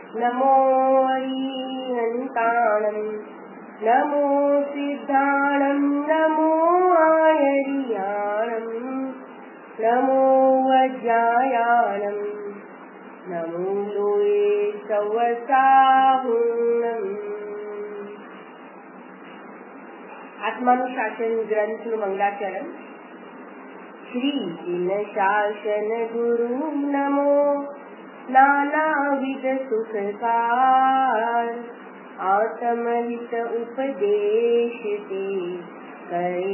नमो अरिहन्ताणं नमो सिद्धाणं नमो आयरियाणं नमो वज्रायाणं नमो लोये सवसाहुणम्। आत्मानुशासन ग्रंथનું મંગલાચરણ। श्री जिन शासन गुरु नमो नानाविध सुखकार आत्महित उपदेश ते करे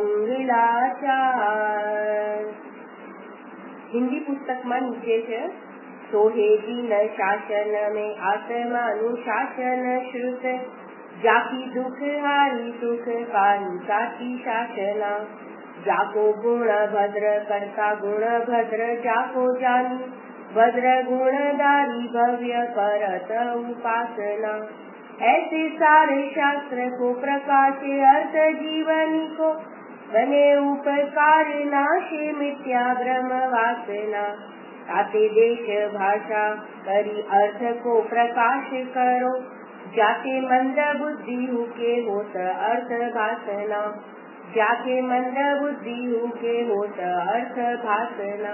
मंगलाचार। हिंदी पुस्तक में नीचे है सोहे जिन शासन में आत्मानुशासन श्रुत जाकी दुख हारी सुख पारी साची शासना जाको गुण भद्र करता गुण भद्र जाको जानी भद्र गुणदारी भव्य करत उपासना। ऐसे सारे शास्त्र को प्रकाशे अर्थ जीवनी को बने उपकार नाशे मिथ्या ब्रह्म वासना। ताते देश भाषा करी अर्थ को प्रकाश करो जाके मंद बुद्धि के होत अर्थ भाषना जाके मंद बुद्धि के होत अर्थ भाषना।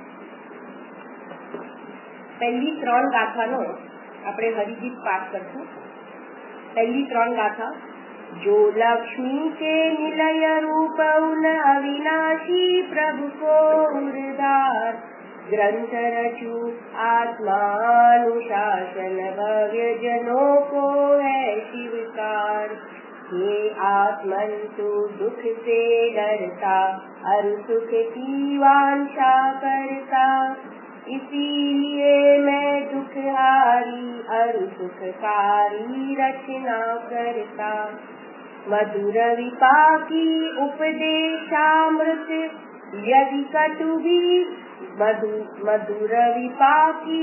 पहली 3 गाथानो આપણે હરિગીત પાઠ કરશું। पहली 3 गाथा। जो लक्ष्मी के निलय रूप उन अविनाशी प्रभु को उद्धार ग्रंथ रचु आत्मानुशासन भव्य जनों को है शिवकार। हे आत्मन तू दुख से डरता और सुख की वांछा करता इसीलिए मैं दुखहारी और सुखकारी रचना करता। मधुर विपाकी उपदेशामृत यदि कटु भी मधुर विपाकी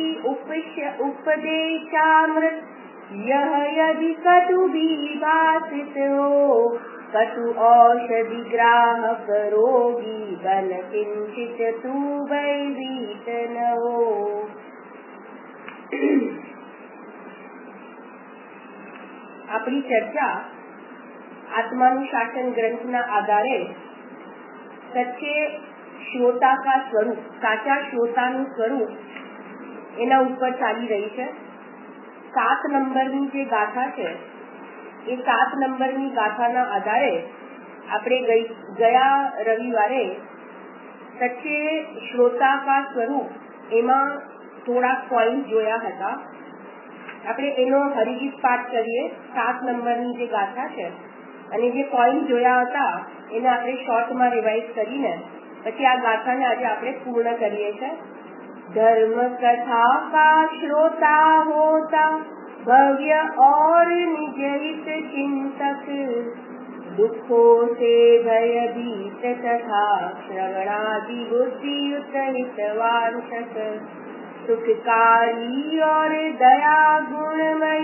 उपदेशामृत यह यदि कटु भी भाषित हो कटु औषधि ग्राहक रोगी बन किंचित तू भयभीत न हो। अपनी चर्चा आत्मानुशासन ग्रंथना आधारे सच्चे श्रोता का स्वरूप साचा श्रोताનું स्वरूप એના ઉપર ચાલી રહી છે। 7 નંબરની જે ગાથા છે એ 7 નંબરની ગાથાના આધારે આપણે ગયા રવિવારે સચ્ચે શ્રોતા કા સ્વરૂપ એમાં થોડા પોઈન્ટ જોયા હતા। આપણે એનો હરિગીત પાઠ કરીએ। 7 નંબરની જે ગાથા છે અને જે પોઈન્ટ જોયા હતા એને આપણે શોર્ટમાં રિવાઇઝ કરીને પછી આ ગાથાને આજે આપણે પૂર્ણ કરીએ છીએ। धर्म कथा का श्रोता होता भव्य और निजहित चिंतक दुखों से भयभीत तथा श्रवणादि बुद्धियुत हितवांछक सुखकारी और दया गुणमयी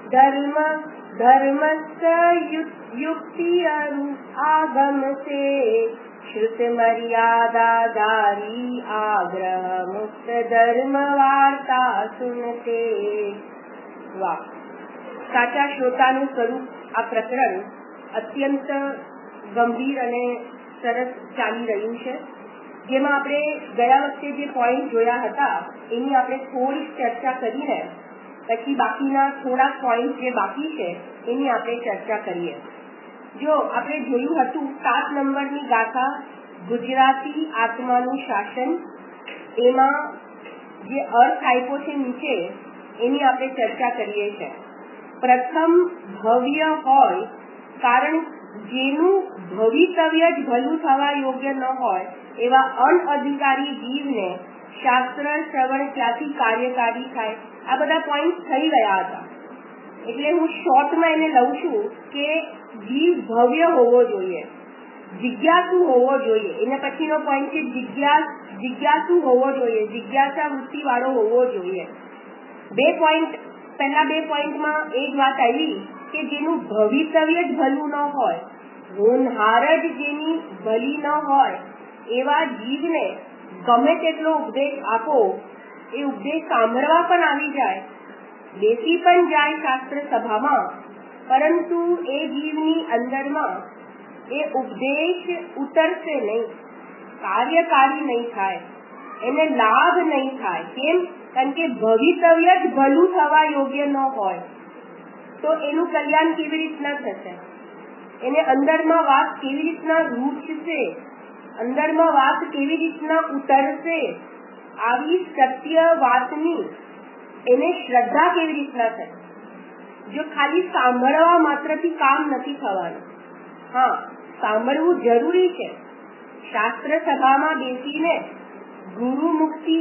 धर्मस्थ युक्ति आगम से श्रुत मर्यादाधारी आग्रह मुक्त धर्म वार्ता सुनते। वाह! साचा श्रोताનું સ્વરૂપ આ પ્રકરણ અત્યંત ગંભીર અને સરસ ચાલી રહ્યું છે। જેમાં આપણે ગયા વખતે જે પોઈન્ટ જોયા હતા એની આપણે થોડી ચર્ચા કરીને પછી બાકીના થોડા પોઈન્ટ જે બાકી છે એની આપણે ચર્ચા કરીએ। જો આપણે જોયું હતું 7 નંબરની ગાથા ગુજરાતી આત્માનું શાસન એમાં જે અર્થ આપ્યો છે નીચે એની આપણે ચર્ચા કરીએ છીએ। પ્રથમ ભવ્ય હોય કારણ જેનું ભવિતવ્ય જ ભલું થવા યોગ્ય ન હોય એવા અનઅધિકારી જીવને શાસ્ત્ર શ્રવણ ક્યાંથી કાર્યકારી થાય આ બધા પોઈન્ટ થઈ ગયા હતા। એટલે હું શોર્ટમાં એને લઉં છું કે જીવ ભવ્ય હોવો જોઈએ, જિજ્ઞાસુ હોવો જોઈએ। એના પછીનો પોઈન્ટ છે જિજ્ઞાસુ હોવો જોઈએ, જિજ્ઞાસા વૃત્તિ વાળો હોવો જોઈએ। 2 પોઈન્ટ પહેલા 2 પોઈન્ટમાં એ જ વાત આવી કે જેનું ભવિતવ્ય જ ભલું ન હોય, હોનહાર જ જેની ભલી ન હોય એવા જીવને ગમે તેટલો ઉપદેશ આપો એ ઉપદેશ સાંભળવા પણ આવી જાય બેસી પણ જાય શાસ્ત્ર સભામાં, પરંતુ એ જીવની અંદરમાં એ ઉપદેશ ઉતરશે નહીં, કાર્યકારી નહીં થાય, એને લાભ નહીં થાય. કેમ? કારણ કે ભવિતવ્ય જ ભલું થવા યોગ્ય ન હોય તો એનું કલ્યાણ કેવી રીતના થશે? એને અંદરમાં વાત કેવી રીતના રૂચશે, અંદરમાં વાત કેવી રીતના ઉતરશે? આવી સત્ય વાતની એને શ્રદ્ધા કેવી રીતના થાય? જો ખાલી સાંભળવા માત્રથી કામ નથી થવાનું. હા, સાંભળવું જરૂરી છે. શાસ્ત્ર સભામાં બેસીને ગુરુ મુક્તિ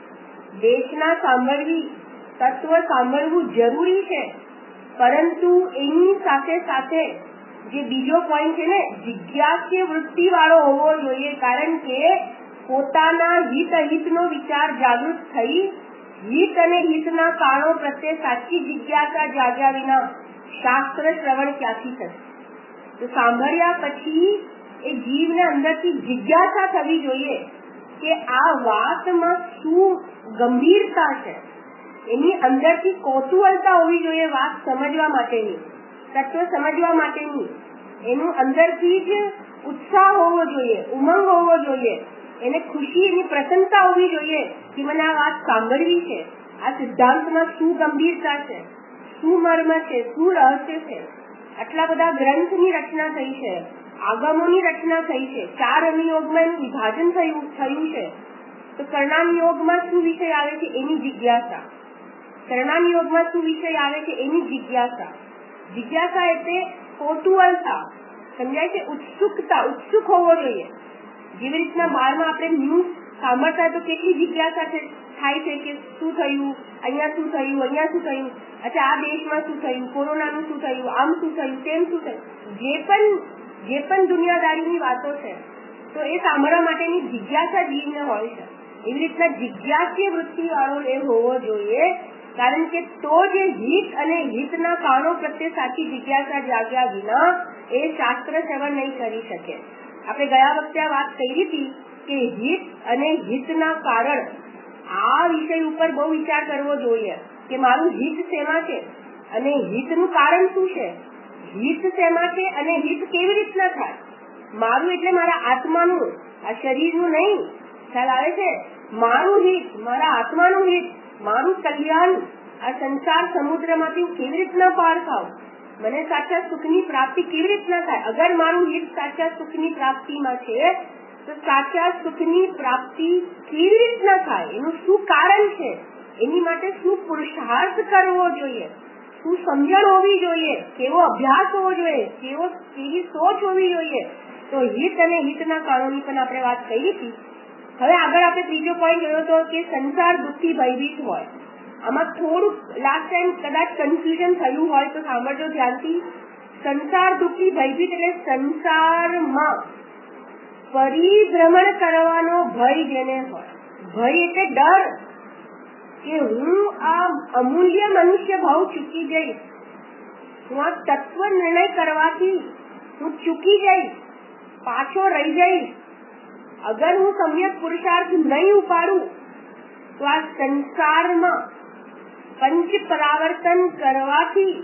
દેશના સાંભળવી, તત્વ સાંભળવું જરૂરી છે, પરંતુ એની સાથે સાથે જે બીજો પોઈન્ટ છે ને, જિજ્ઞાસ્ય વૃત્તિ વાળો હોવો જોઈએ. કારણ કે પોતાના હિત અહિતનો વિચાર જાગૃત થઈ હિત અને હિતના કારણો પ્રત્યે સાચી જિજ્ઞાસા જાગ્યા વિના શાસ્ત્ર શ્રવણ ક્યાંથી થશે? તો સાંભળ્યા પછી એ જીવને અંદરથી જિજ્ઞાસા થવી જોઈએ કે આ વાતમાં શું ગંભીરતા છે, એની અંદરથી કૌતૂહલતા હોવી જોઈએ વાત સમજવા માટેની, તત્વ સમજવા માટેની. એનું અંદરથી જ ઉત્સાહ હોવો જોઈએ, ઉમંગ હોવો જોઈએ, એને ખુશી, એની પ્રસન્નતા હોવી જોઈએ કે મને આ વાત સાંભળવી છે, આ સિદ્ધાંતમાં શું ગંભીરતા છે, શું મર્મ છે, શું રહસ્ય છે. આટલા બધા ગ્રંથની રચના થઈ છે, આગમોની રચના થઈ છે, 4 અનુયોગમાં એનું વિભાજન થયું છે. તો કર્ણાનુયોગમાં શું વિષય આવે છે એની જિજ્ઞાસા, કર્ણાનુયોગમાં શું વિષય આવે છે એની જિજ્ઞાસા. જિજ્ઞાસા એટલે કૌતૂહલતા, સમજાય છે? ઉત્સુકતા, ઉત્સુક હોવો જોઈએ. જેવી રીતના બહારમાં આપણે ન્યૂઝ સાંભળતા તો કેટલી જિજ્ઞાસા થાય છે કે શું થયું, અહીંયા શું થયું, અહીંયા શું થયું, અચ્છા આ દેશમાં શું થયું, કોરોનાનું શું થયું, આમ શું થયું, તેમ શું થયું, જે પણ દુનિયાદારીની વાતો છે તો એ સાંભળવા માટેની જિજ્ઞાસા જીવને હોય છે. એવી રીતના જિજ્ઞાસ્ય વૃત્તિ વાળો એ હોવો જોઈએ. કારણ કે તો જે હિત અને હિતના કારણો પ્રત્યે સાચી જિજ્ઞાસા જાગ્યા વિના એ શાસ્ત્ર સેવન નહીં કરી શકે. આપણે ગયા વખતે આ વાત કરી હતી કે હિત અને હિતના કારણ, આ વિષય ઉપર બહુ વિચાર કરવો જોઈએ કે મારું હિત શેમાં છે અને હિતનું કારણ શું છે, હિત શેમાં છે અને હિત કેવી રીતના થાય. મારું એટલે મારા આત્માનું, આ શરીરનું નહીં. ખ્યાલ આવે છે? મારું હિત, મારા આત્માનું હિત, મારું કલ્યાણ, આ સંસાર સમુદ્રમાંથી હું કેવી રીતના પાર થાઉં, મને સાચા સુખની પ્રાપ્તિ કેવી રીતના થાય. અગર મારું હિત સાચા સુખની પ્રાપ્તિમાં છે તો સાચા સુખની પ્રાપ્તિ કેવી રીતના થાય, એનું શું કારણ છે, એની માટે શું પુરુષાર્થ કરવો જોઈએ, શું સમજણ હોવી જોઈએ, કેવો અભ્યાસ હોવો જોઈએ, કેવી સોચ હોવી જોઈએ. તો હિત અને હિતના કારણોની પણ આપણે વાત કરી હતી. હવે આગળ આપણે ત્રીજો પોઈન્ટ જોયો હતો કે સંસાર દુઃખથી ભયભીત હોય. આમાં થોડુંક લાસ્ટ ટાઈમ કદાચ કન્ફ્યુઝન થયું હોય તો સાંભળજો ધ્યાનથી. સંસાર દુઃખથી ભયભીત એટલે સંસારમાં પરિભ્રમણ કરવાનો ભય જેને હોય. ભય એટલે ડર કે હું આ અમૂલ્ય મનુષ્ય ભાવ ચૂકી જઈશ, હું આ તત્વ નિર્ણય કરવાથી હું ચૂકી જઈશ, પાછો રહી જઈશ. અગર હું સમ્યક પુરુષાર્થ નહીં ઉપાડું તો આ સંસારમાં પંચ પરાવર્તન કરવાથી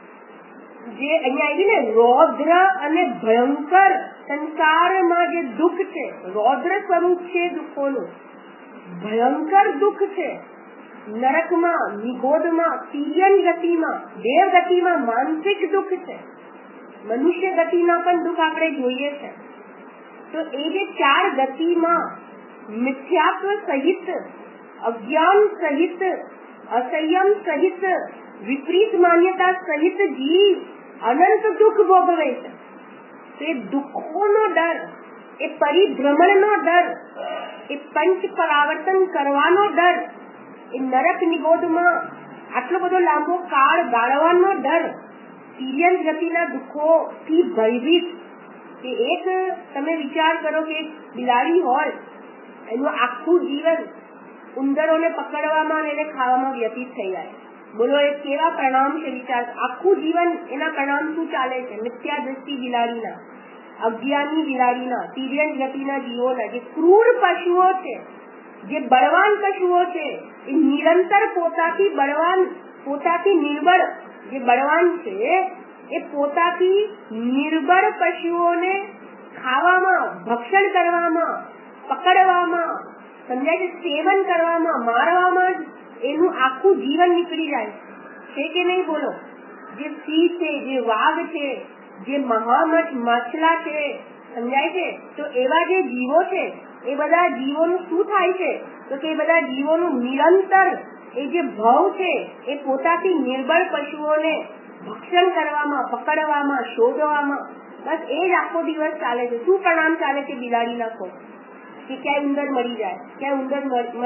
જે અહીંયા આવી ને રૌદ્ર અને ભયંકર સંસારમાં જે દુઃખ છે, રૌદ્ર સ્વરૂપ છે દુઃખોનું, ભયંકર દુઃખ છે. નરકમાં, નિગોદમાં, તિર્યન ગતિમાં, દેવ ગતિમાં માનસિક દુઃખ છે, મનુષ્ય ગતિના પણ દુઃખ આપણે જોઈએ છે. તો એ જે 4 ગતિમાં મિથ્યાત્વ સહિત, અજ્ઞાન સહિત, અસંયમ સહિત, વિપરીત માન્યતા સહિત જીવ અનંત દુઃખ ભોગવે છે. તો એ દુઃખોનો ડર, એ પરિભ્રમણનો ડર, એ પંચ પરાવર્તન કરવાનો ડર, એ નરક નિગોદમાં આટલો બધો લાંબો કાળ ગાળવાનો ડર, તિર્યન ગતિના દુઃખોથી ભયભીત. કે એક તમે વિચાર કરો કે એક બિલાડી હોય, એનું આખું જીવન ઉંદરોને પકડવામાં અને ખાવામાં વ્યતીત થઈ જાય. બોલો એ કેવા પરિણામ છે વિચાર. આખું જીવન એના પરિણામ શું ચાલે છે? મિથ્યા દ્રષ્ટિ બિલાડીના, અજ્ઞાની બિલાડીના, તિર્યન ગતિના જીવોના, જે ક્રૂર પશુઓ છે, જે બળવાન પશુઓ છે, એ નિરંતર પોતાથી બળવાન પોતાથી નિર્બળ જે બળવાન છે એ પોતાથી નિર્બળ પશુઓને ખાવામાં, ભક્ષણ કરવામાં, પકડવામાં, સમજાય છે, સેવન કરવામાં, મારવામાં એનું આખું જીવન નીકળી જાય છે કે નહીં બોલો? જે સિંહ છે, જે વાઘ છે, જે મહામઠ માછલા છે, સમજાય છે, તો એવા જે જીવો છે એ બધા જીવોનું શું થાય છે? તો કે એ બધા જીવોનું નિરંતર એ જે ભાવ છે એ પોતાથી નિર્બળ પશુઓને ભક્ષણ કરવામાં, પકડવામાં, શોધવામાં, બસ એ જ આખો દિવસ ચાલે છે. શું પરિણામ ચાલે છે બિલાડીના કો? કે ક્યાંય ઉંદર મરી જાય, ક્યાંય ઉંદર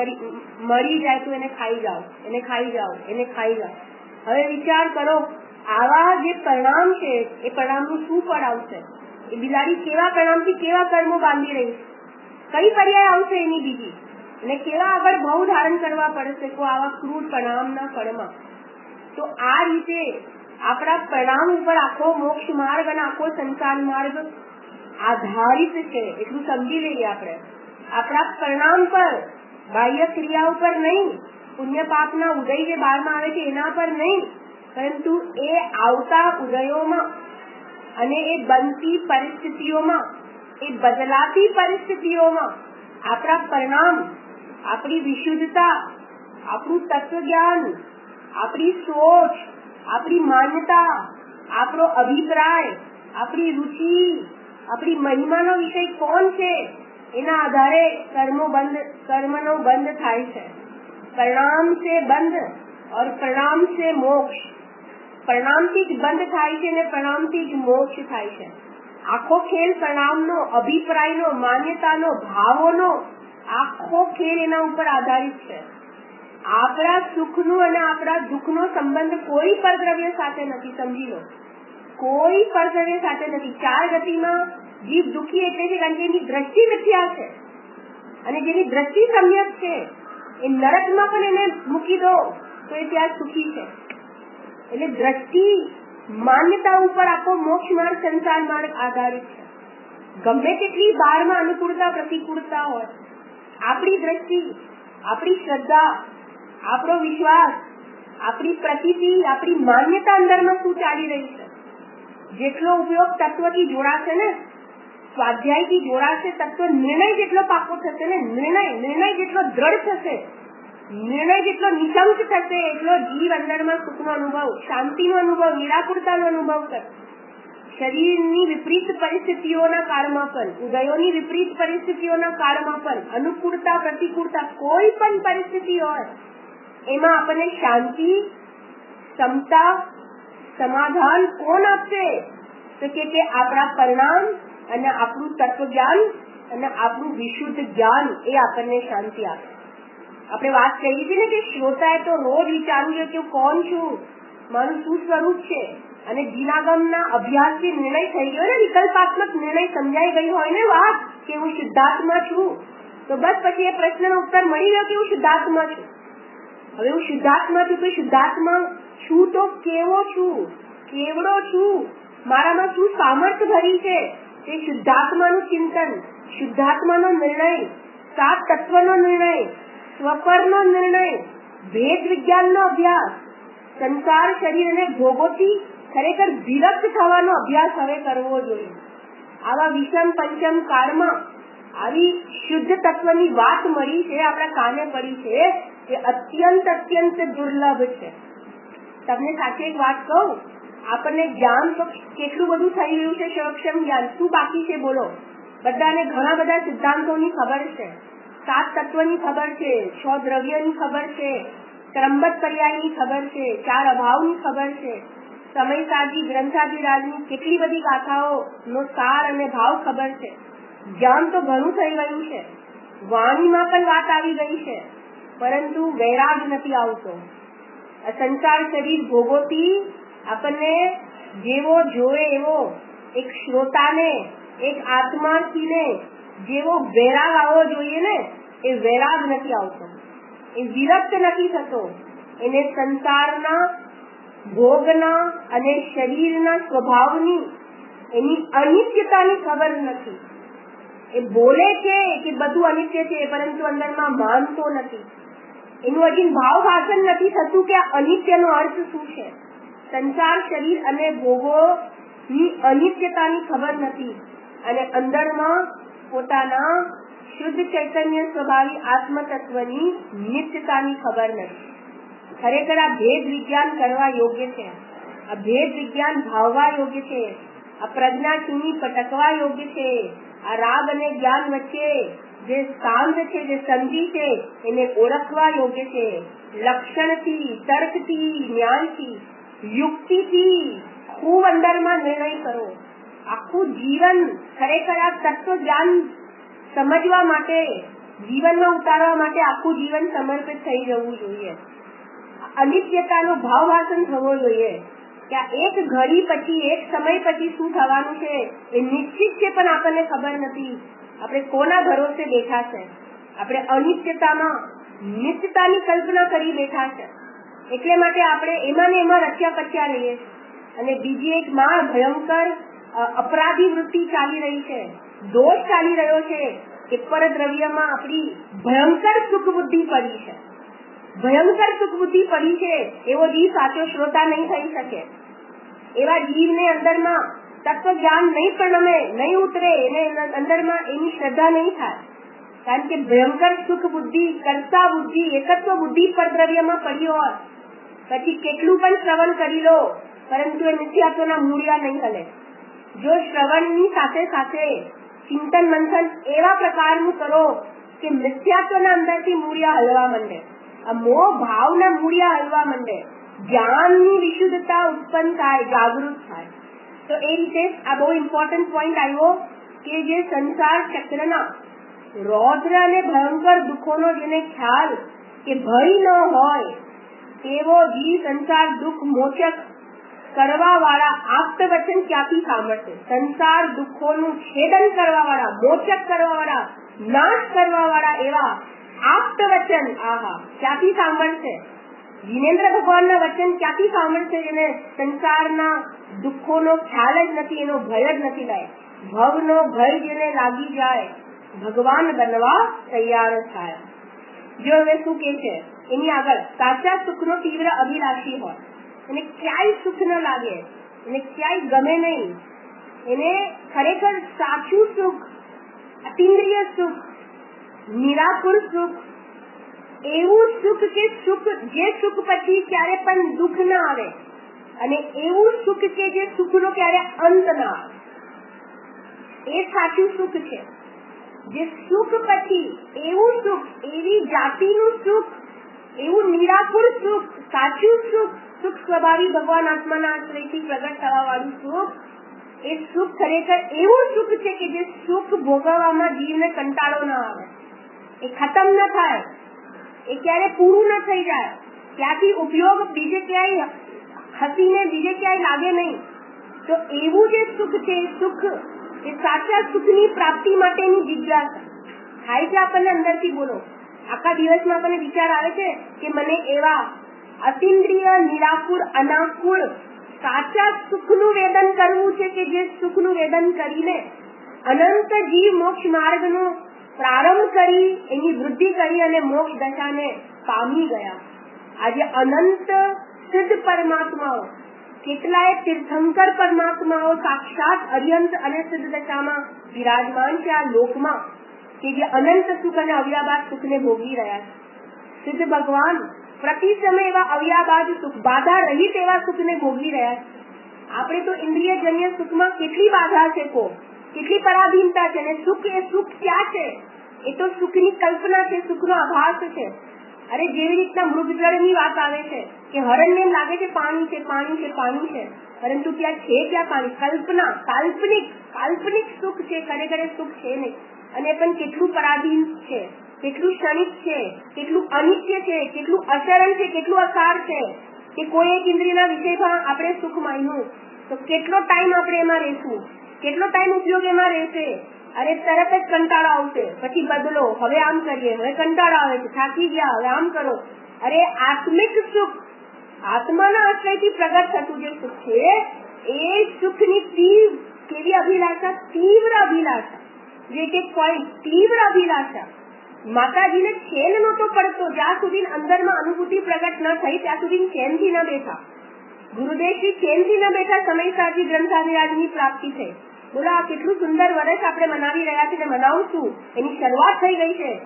મરી જાય તો એને ખાઈ જાઓ, એને ખાઈ જાઓ, એને ખાઈ જાઓ. હવે વિચાર કરો, આવા જે પરિણામ છે એ પરિણામનું શું ફળ આવશે? એ બિલાડી કેવા પરિણામથી કેવા કર્મો બાંધી રહી છે, કઈ પર્યાય આવશે એની બીજી, અને કેવા આગળ ભાવ ધારણ કરવા પડશે તો આવા ક્રૂર પરિણામના ફળમાં. તો આ રીતે આપણા પરિણામ ઉપર આખો મોક્ષ માર્ગ અને આખો સંસાર માર્ગ આધારિત છે, એટલું સમજી લઈએ આપણે. આપણા પરિણામ પર, બાહ્ય ક્રિયાઓ પર નહીં, પુણ્ય પાપના ઉદય જે બહારમાં આવે છે એના પર નહીં, પરંતુ એ આવતા ઉદયોમાં અને એ બનતી પરિસ્થિતિઓમાં, એ બદલાતી પરિસ્થિતિઓમાં આપણા પરિણામ, આપણી વિશુદ્ધતા, આપણું તત્વજ્ઞાન, આપણી સોચ, આપણી માન્યતા, આપણો અભિપ્રાય, આપણી રુચિ, આપણી મહિમાનો વિષય કોણ છે એના આધારે કર્મનો બંધ થાય છે. परिणाम से बंध और परिणाम से मोक्ष. परिणामથી જ બંધ થાય છે અને પરિણામથી જ મોક્ષ થાય છે. આખો ખેલ પરિણામનો, અભિપ્રાયનો, માન્યતાનો, ભાવોનો આખો ખેલ એના ઉપર આધારિત છે. આપણા સુખનું અને આપણા દુઃખનો સંબંધ કોઈ પરદ્રવ્ય સાથે નથી, સમજી લો, કોઈ પરદ્રવ્ય સાથે નથી. ચાર ગતિમાં જીવ દુઃખી એટલે છે કારણ કે એની દ્રષ્ટિ મિથ્યા છે, અને જેની દ્રષ્ટિ સમ્યક છે એ નરકમાં પણ એને મૂકી દો તો એ ત્યાં સુખી છે. એટલે દ્રષ્ટિ, માન્યતા ઉપર આખો મોક્ષ માર્ગ, સંસાર માર્ગ આધારિત છે. ગમે તેટલી બહારમાં અનુકૂળતા, પ્રતિકૂળતા હોય, આપણી દ્રષ્ટિ, આપણી શ્રદ્ધા, આપણો વિશ્વાસ, આપણી પ્રતીતિ, આપણી માન્યતા અંદરમાં શું ચાલી રહી છે, જેટલો ઉપયોગ તત્વથી જોડાશે ને, સ્વાધ્યાયથી જોડાશે, તત્વ નિર્ણય જેટલો પાકો થશે ને, નિર્ણય જેટલો દ્રઢ થશે, નિર્ણય જેટલો નિશંક થશે, એટલો જીવ અંદરમાં સુખનો અનુભવ, શાંતિનો અનુભવ, નિરાકુરતાનો અનુભવ કરશે. શરીરની વિપરીત પરિસ્થિતિઓના કાળમાં પણ, ઉદયોની વિપરીત પરિસ્થિતિઓના કાળમાં પણ, અનુકૂળતા, પ્રતિકૂળતા, કોઈ પણ પરિસ્થિતિ હોય એમાં આપણને શાંતિ, સમતા, સમાધાન કોણ આપશે? તો કે આપણા પરિણામ અને આપણું તત્વજ્ઞાન અને આપણું વિશુદ્ધ જ્ઞાન એ આપણને શાંતિ આપે. આપણે વાત કરી હતી ને કે શ્રોતાએ તો રોજ વિચારવું જોઈએ કે હું કોણ છું, મારું શું સ્વરૂપ છે, અને જીનાગમના અભ્યાસથી નિર્ણય થઈ ગયો ને, વિકલ્પાત્મક નિર્ણય સમજાઈ ગઈ હોય ને વાત કે હું શુદ્ધાત્મા છું, તો બસ પછી એ પ્રશ્નનો ઉત્તર મળી ગયો કે હું શુદ્ધાત્મા છું. હવે હું શુદ્ધાત્મા છું તો શુદ્ધાત્મા છું તો કેવો છું, કેવડો છું, મારામાં શું સામર્થ્ય ભરી છે, તે શુદ્ધાત્માનું ચિંતન, શુદ્ધાત્માનો નિર્ણય, સાત તત્વનો નિર્ણય, સ્વપરનો નિર્ણય, ભેદ વિજ્ઞાનનો અભ્યાસ, સંસાર, શરીર અને ભોગોથી ખરેખર વિરક્ત થવાનો અભ્યાસ હવે કરવો જોઈએ. આવા વિષમ પંચમ કાળમાં આવી શુદ્ધ તત્વની વાત મળી છે, આપણા કાને પડી છે, એ અત્યંત દુર્લભ છે. તમને સાચી એક વાત કહું, આપણને જ્ઞાન તો કેટલું બધું થઈ રહ્યું છે, સક્ષમ જ્ઞાન, શું બાકી છે બોલો? બધાને ઘણા બધા સિદ્ધાંતોની ખબર છે, સાત તત્વની ખબર છે, 6 દ્રવ્યની ખબર છે, ક્રમબદ્ધ પર્યાયની ખબર છે, 4 અભાવની ખબર છે, સમયસાજી ગ્રંથાધિરાજની કેટલી બધી ગાથાઓનો સાર અને ભાવ ખબર છે. જ્ઞાન તો ઘણું થઈ ગયું છે, વાણીમાં પણ વાત આવી ગઈ છે, પરંતુ વૈરાગ નથી આવતો. સંસાર, શરીર, ભોગોથી આપણને જેવો જોવે એવો એક શ્રોતાને, એક આત્માર્થીને જેવો વૈરાગ આવવો જોઈએ ને, એ વૈરાગ નથી આવતો, એ વિરક્ત નથી થતો, એને સંસારના, ભોગના અને શરીરના સ્વભાવની, એની અનિત્યતાની ખબર નથી. એ બોલે છે કે બધું અનિત્ય છે, પરંતુ અંદરમાં માનતો નથી. એનું હજી ભાવ ભાષણ નથી થતું કે અનિત્યનો અર્થ શું છે. સંસાર શરીર અને ભોગોની અનિત્યતાની ખબર નથી અને અંદરમાં પોતાના શુદ્ધ ચૈતન્ય સ્વભાવી આત્મ તત્વની નિત્યતાની ખબર નથી. ખરેખર આ ભેદ વિજ્ઞાન કરવા યોગ્ય છે. આ ભેદ વિજ્ઞાન ભાવવા યોગ્ય છે. આ પ્રજ્ઞા ચૂની પટકવા યોગ્ય છે. આ રાગ અને જ્ઞાન વચ્ચે જે સ્થાન છે, જે સંધિ છે, એને ઓળખવા યોગ્ય છે. લક્ષણથી, તર્કથી, ન્યાયથી, યુક્તિથી ખૂબ અંદરમાં નિર્ણય કરો. આખું જીવન ખરેખર આ તત્વ જ્ઞાન સમજવા માટે, જીવનમાં ઉતારવા માટે આખું જીવન સમર્પિત થઈ જવું જોઈએ. અનિત્યતાનો ભાવ ભાષણ થવો જોઈએ કે આ એક ઘડી પછી, એક સમય પછી શું થવાનું છે એ નિશ્ચિત છે, પણ આપણને ખબર નથી. આપણે કોના ભરોસે બેઠા છે? આપણે અનિત્યતામાં નિત્યતાની કલ્પના કરી બેઠા છે. એટલે માટે આપણે એમાં ને એમાં રચ્યા પચ્યા રહીએ અને બીજી એક માં ભયંકર અપરાધી વૃત્તિ ચાલી રહી છે, દોષ ચાલી રહ્યો છે કે પરદ્રવ્યમાં આપણી ભયંકર સુખ બુદ્ધિ પડી છે. ભયંકર સુખ બુદ્ધિ પડી છે એવો જીવ સાચો શ્રોતા નહીં થઈ શકે. એવા જીવને અંદરમાં તત્વ જ્ઞાન નહીં પ્રણમે, નહીં ઉતરે, એને અંદરમાં એની શ્રદ્ધા નહીં થાય. કારણ કે ભયંકર સુખ બુદ્ધિ, કર્તા બુદ્ધિ, એકત્વ બુદ્ધિ પરદ્રવ્યમાં પડી હોય પછી કેટલું પણ શ્રવણ કરી લો, પરંતુ એ મિથ્યાત્વના મૂળિયા નહીં હલે. જો શ્રવણની સાથે સાથે ચિંતન મંથન એવા પ્રકારનું કરો કે મિથ્યાત્વના અંદરથી મૂળિયા હલવા માંડે, આ મોહ ભાવના મૂળિયા હલવા માંડે, જ્ઞાનની વિશુદ્ધતા ઉત્પન્ન થાય, જાગૃત થાય. તો એ રીતે આ બહુ ઇમ્પોર્ટન્ટ પોઈન્ટ આવ્યો કે જે સંસાર ચક્રના રૌદ્ર અને ભયંકર દુઃખોનો જેને ખ્યાલ કે ભય ન હોય તેવો જીવ સંસાર દુઃખ મોચક કરવા વાળા આપ્ત વચન ક્યાંથી સાંભળશે? સંસાર દુઃખોનું છેદન કરવા વાળા, મોચક કરવા વાળા, નાશ કરવા વાળા એવા આપ્ત વચન ક્યાંથી સાંભળશે? જીનેન્દ્ર ભગવાનના વચન ક્યાંથી સાંભળશે જેને સંસારના દુઃખોનો ખ્યાલ જ નથી, એનો ભય જ નથી લાય. ભવનો ભય જેને લાગી જાય ભગવાન બનવા તૈયાર થાય. જો હવે શું કે છે એની આગળ, સાચા સુખનો તીવ્ર અભિલાષી હોય, એને ક્યાંય સુખ ન લાગે, એને ક્યાંય ગમે નહીં, એને ખરેખર સાચું સુખ, અતિન્દ્રિય સુખ, નિરાકુર સુખ, એવું સુખ કે સુખ જે સુખ પછી ક્યારે પણ દુઃખ ના આવે, અને એવું સુખ કે જે સુખનો ક્યારે અંત ના આવે, એ સાચું સુખ છે. જે સુખ પછી એવું સુખ, એવી જાતિનું સુખ, એવું નિરાકુર સુખ, સાચું સુખ, સુખ સ્વભાવી ભગવાન આત્માના આશ્રયથી પ્રગટ થવા વાળું સુખ, એ સુખ ખરેખર એવું સુખ છે કે જે સુખ ભોગવવામાં જીવને કંટાળો ના આવે, એ ખતમ ન થાય, એ ક્યારે પૂરું ન થઈ જાય, ત્યાંથી ઉપયોગ બીજે ક્યાંય હસીને બીજે ક્યાંય લાગે નહીં. તો એવું જે સુખ છે, સુખ એ સાચા સુખની પ્રાપ્તિ માટેની જિજ્ઞાસા થાય છે આપણને અંદરથી. બોલો, આખા દિવસમાં આપણને વિચાર આવે છે કે મને એવા અતિન્દ્રિય, નિરાકુર, અનાકુર સાચા સુખનું વેદન કરવું છે કે જે સુખનું વેદન કરીને અનંત જીવ મોક્ષ માર્ગનો પ્રારંભ કરી, એની વૃદ્ધિ કરી અને મોક્ષ દશાને પામી ગયા. આજે અનંત સિદ્ધ પરમાત્માઓ, કેટલાય તીર્થંકર પરમાત્માઓ સાક્ષાત અર્યંત અને સિદ્ધ દશામાં વિરાજમાન છે આ લોકમાં, કે જે અનંત સુખ અને અવ્યાબાદ સુખને ભોગવી રહ્યા છે. સિદ્ધ ભગવાન પ્રતિ સમય એવા અવ્યાબાદ સુખ, બાધા રહિત એવા સુખને ભોગવી રહ્યા છે. આપણે તો ઇન્દ્રિયજન્ય સુખમાં કેટલી બાધા છે, કેટલી પરાધીનતા છે, અને સુખ એ સુખ ક્યાં છે? એ તો સુખની કલ્પના છે, સુખનો આભાસ છે. અરે જેવી રીતના મૃગજળની વાત આવે છે કે હરણને એમ લાગે છે પાણી છે, પાણી છે, પાણી છે, પરંતુ ત્યાં છે ક્યાં પાણી? કલ્પના, કાલ્પનિક સુખ છે, ખરેખર સુખ છે નહીં. અને પણ કેટલું પરાધીન છે, કેટલું ક્ષણિક છે, કેટલું અનિત્ય છે, કેટલું અચરણ છે, કેટલું અસાર છે કે કોઈ એક ઇન્દ્રિયના વિષયમાં આપણે સુખ માન્યું તો કેટલો ટાઈમ આપણે એમાં રહેશું, કેટલો ટાઈમ ઉપયોગ એમાં રહેશે. અરે તરત જ કંટાળો આવશે, પછી બદલો, હવે આમ કરીએ, હવે કંટાળો આવે છે, થાકી ગયા, હવે આમ કરો. અરે આત્મિક સુખ, આત્માના આશ્રયથી પ્રગટ થતું જે સુખ છે, એ સુખની કેવી અભિલાષા, તીવ્ર અભિલાષા, જે કે કોઈ તીવ્ર અભિલાષા, માતાજીને ચેન નહોતો પડતો, જ્યાં સુધી અંદરમાં અનુભૂતિ પ્રગટ ન થઈ ત્યાં સુધી ચેનથી ન બેઠા. ગુરુદેવજી ચેનથી ન બેઠા, સમયસાજી ગ્રંથાધિરાજની પ્રાપ્તિ થઈ. બોલો, આ કેટલું સુંદર વર્ષ આપણે મનાવી રહ્યા છીએ, મનાવશું. એની શરૂઆત થઈ ગઈ છે.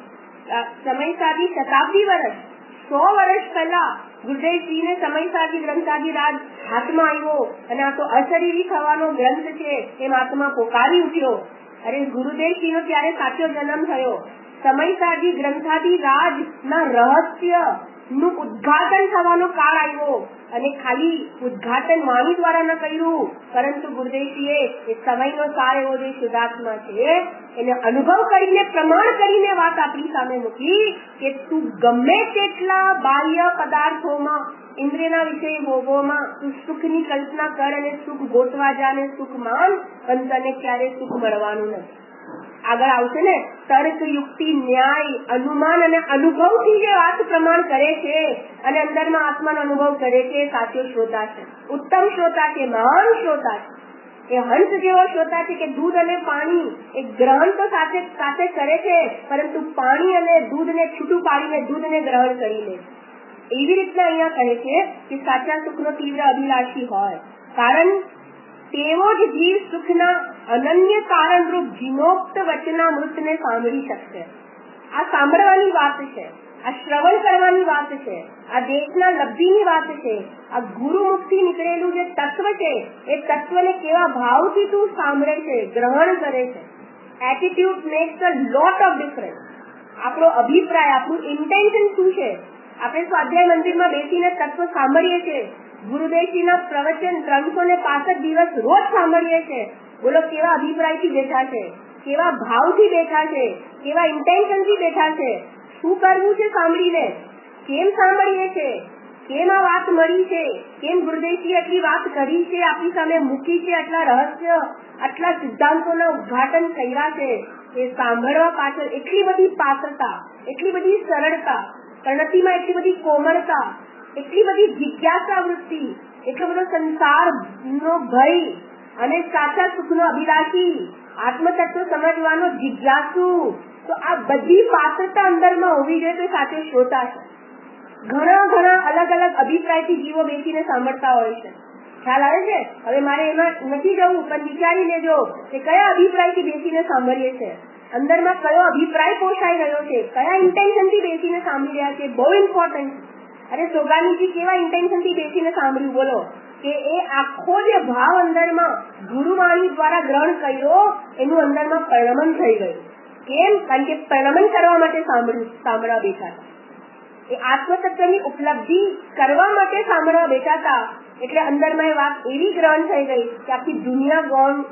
સમયસાજી શતાબ્દી વર્ષ, 100 વર્ષ પહેલા ગુરુદેવજીને સમયસાજી ગ્રંથાધિરાજ હાથમાં આવ્યો અને આ તો અશરીરી થવાનો ગ્રંથ છે એમ આત્મા પોકારી ઉઠ્યો. અરે, ગુરુદેવજીનો ત્યારે સાચો જન્મ થયો. સમયસાજી ગ્રંથાધિરાજ ના રહસ્ય નું ઉદ્ઘાટન થવાનો કાળ આવ્યો અને ખાલી ઉદ્ઘાટન વાણી દ્વારા ન કર્યું, પરંતુ ગુરુદેવજીએ એ સમયનો સાર એવો જે શુદ્ધાત્મા છે એને અનુભવ કરીને, પ્રમાણ કરીને વાત આપણી સામે મૂકી કે તું ગમે તેટલા બાહ્ય પદાર્થોમાં, ઇન્દ્રિયના વિષય ભોગોમાં તું સુખની કલ્પના કર અને સુખ ગોતવા જા ને સુખ માન, પણ તને ક્યારે સુખ મળવાનું નથી. આગળ આવશે ને, તર્ક, યુક્તિ, ન્યાય, અનુમાન અને અનુભવથી જે વાત પ્રમાણ કરે છે અને અંદરમાં આત્માનો અનુભવ કરે છે, સાચો શ્રોતા છે, ઉત્તમ શ્રોતા છે, મહાન શ્રોતા છે. એ હંસ જેવો શ્રોતા છે કે દૂધ અને પાણી એ ગ્રહણ તો સાથે સાથે કરે છે, પરંતુ પાણી અને દૂધને છૂટું પાડીને દૂધને ગ્રહણ કરી લે. એવી રીતના અહીંયા કહે છે કે સાચા સુખનો તીવ્ર અભિલાષી હોય, કારણ તેવો જ જીવ સુખના અનન્ય કારણરૂપ જીનોક્ત વચનામૃતને સાંભળી શકશે. આ સાંભળવાની વાત છે, આ શ્રવણ કરવાની વાત છે, આ દેશના લબ્ધિની વાત છે. આ ગુરુમુખથી નીકળેલું જે તત્વ છે એ તત્વને કેવા ભાવથી તું સાંભળે છે, ગ્રહણ કરે છે. Attitude makes a lot of difference. આપણો અભિપ્રાય, આપણું ઇન્ટેન્શન શું છે? આપણે સ્વાધ્યાય મંદિરમાં બેસીને તત્વ સાંભળીએ છીએ, ગુરુદેવજીના પ્રવચન 365 દિવસ રોજ સાંભળીએ છીએ. બોલો, કેવા અભિપ્રાયથી બેઠા છે, કેવા ભાવથી બેઠા છે, કેવા ઇન્ટેન્શનથી બેઠા છે, શું કરવું છે સાંભળીને, કેમ સાંભળીએ છે, કેમ આ વાત મળી છે, કેમ ગુરુદેવજી આટલી વાત કરી છે, આપણી સામે મૂકી છે, આટલા રહસ્ય, આટલા સિદ્ધાંતોના ઉદ્ઘાટન કર્યા છે. એ સાંભળવા પાછળ એટલી બધી પાત્રતા, એટલી બધી સરળતા, પ્રણતિમાં એટલી બધી કોમળતા, એટલી બધી જિજ્ઞાસા વૃત્તિ, એટલો બધો સંસારનો ભય અને સાચા સુખનો અભિલાષી, આત્મતત્વ સમજવાનો જિજ્ઞાસુ. તો આ બધી પાત્રતા અંદરમાં હોવી જોઈએ તો સાચો શ્રોતા છે. ઘણા અલગ અલગ અભિપ્રાયથી જીવો બેસીને સાંભળતા હોય છે. ખ્યાલ આવે છે? હવે મારે એમાં નથી જવું, પણ વિચારી લેજો કે કયા અભિપ્રાયથી બેસીને સાંભળીએ છીએ, અંદરમાં કયો અભિપ્રાય પોષાઈ રહ્યો છે, કયા ઇન્ટેન્શનથી બેસીને સાંભળી રહ્યા છે. બહુ ઇમ્પોર્ટન્ટ. અરે, સોગાનીજી કેવા ઇન્ટેન્શનથી બેસીને સાંભળ્યું, બોલો, કે એ આખો જે ભાવ અંદરમાં ગુરુવાણી દ્વારા ગ્રહણ કર્યો એનું અંદરમાં પરિણમન થઈ ગયું. કેમ? કારણ કે પરિણમન કરવા માટે સાંભળવા બેઠા હતા. એ આત્મતત્વની ઉપલબ્ધિ કરવા માટે સાંભળવા બેઠા હતા. એટલે અંદરમાં એ વાત એવી ગ્રહણ થઈ ગઈ કે આખી દુનિયા ગૌણ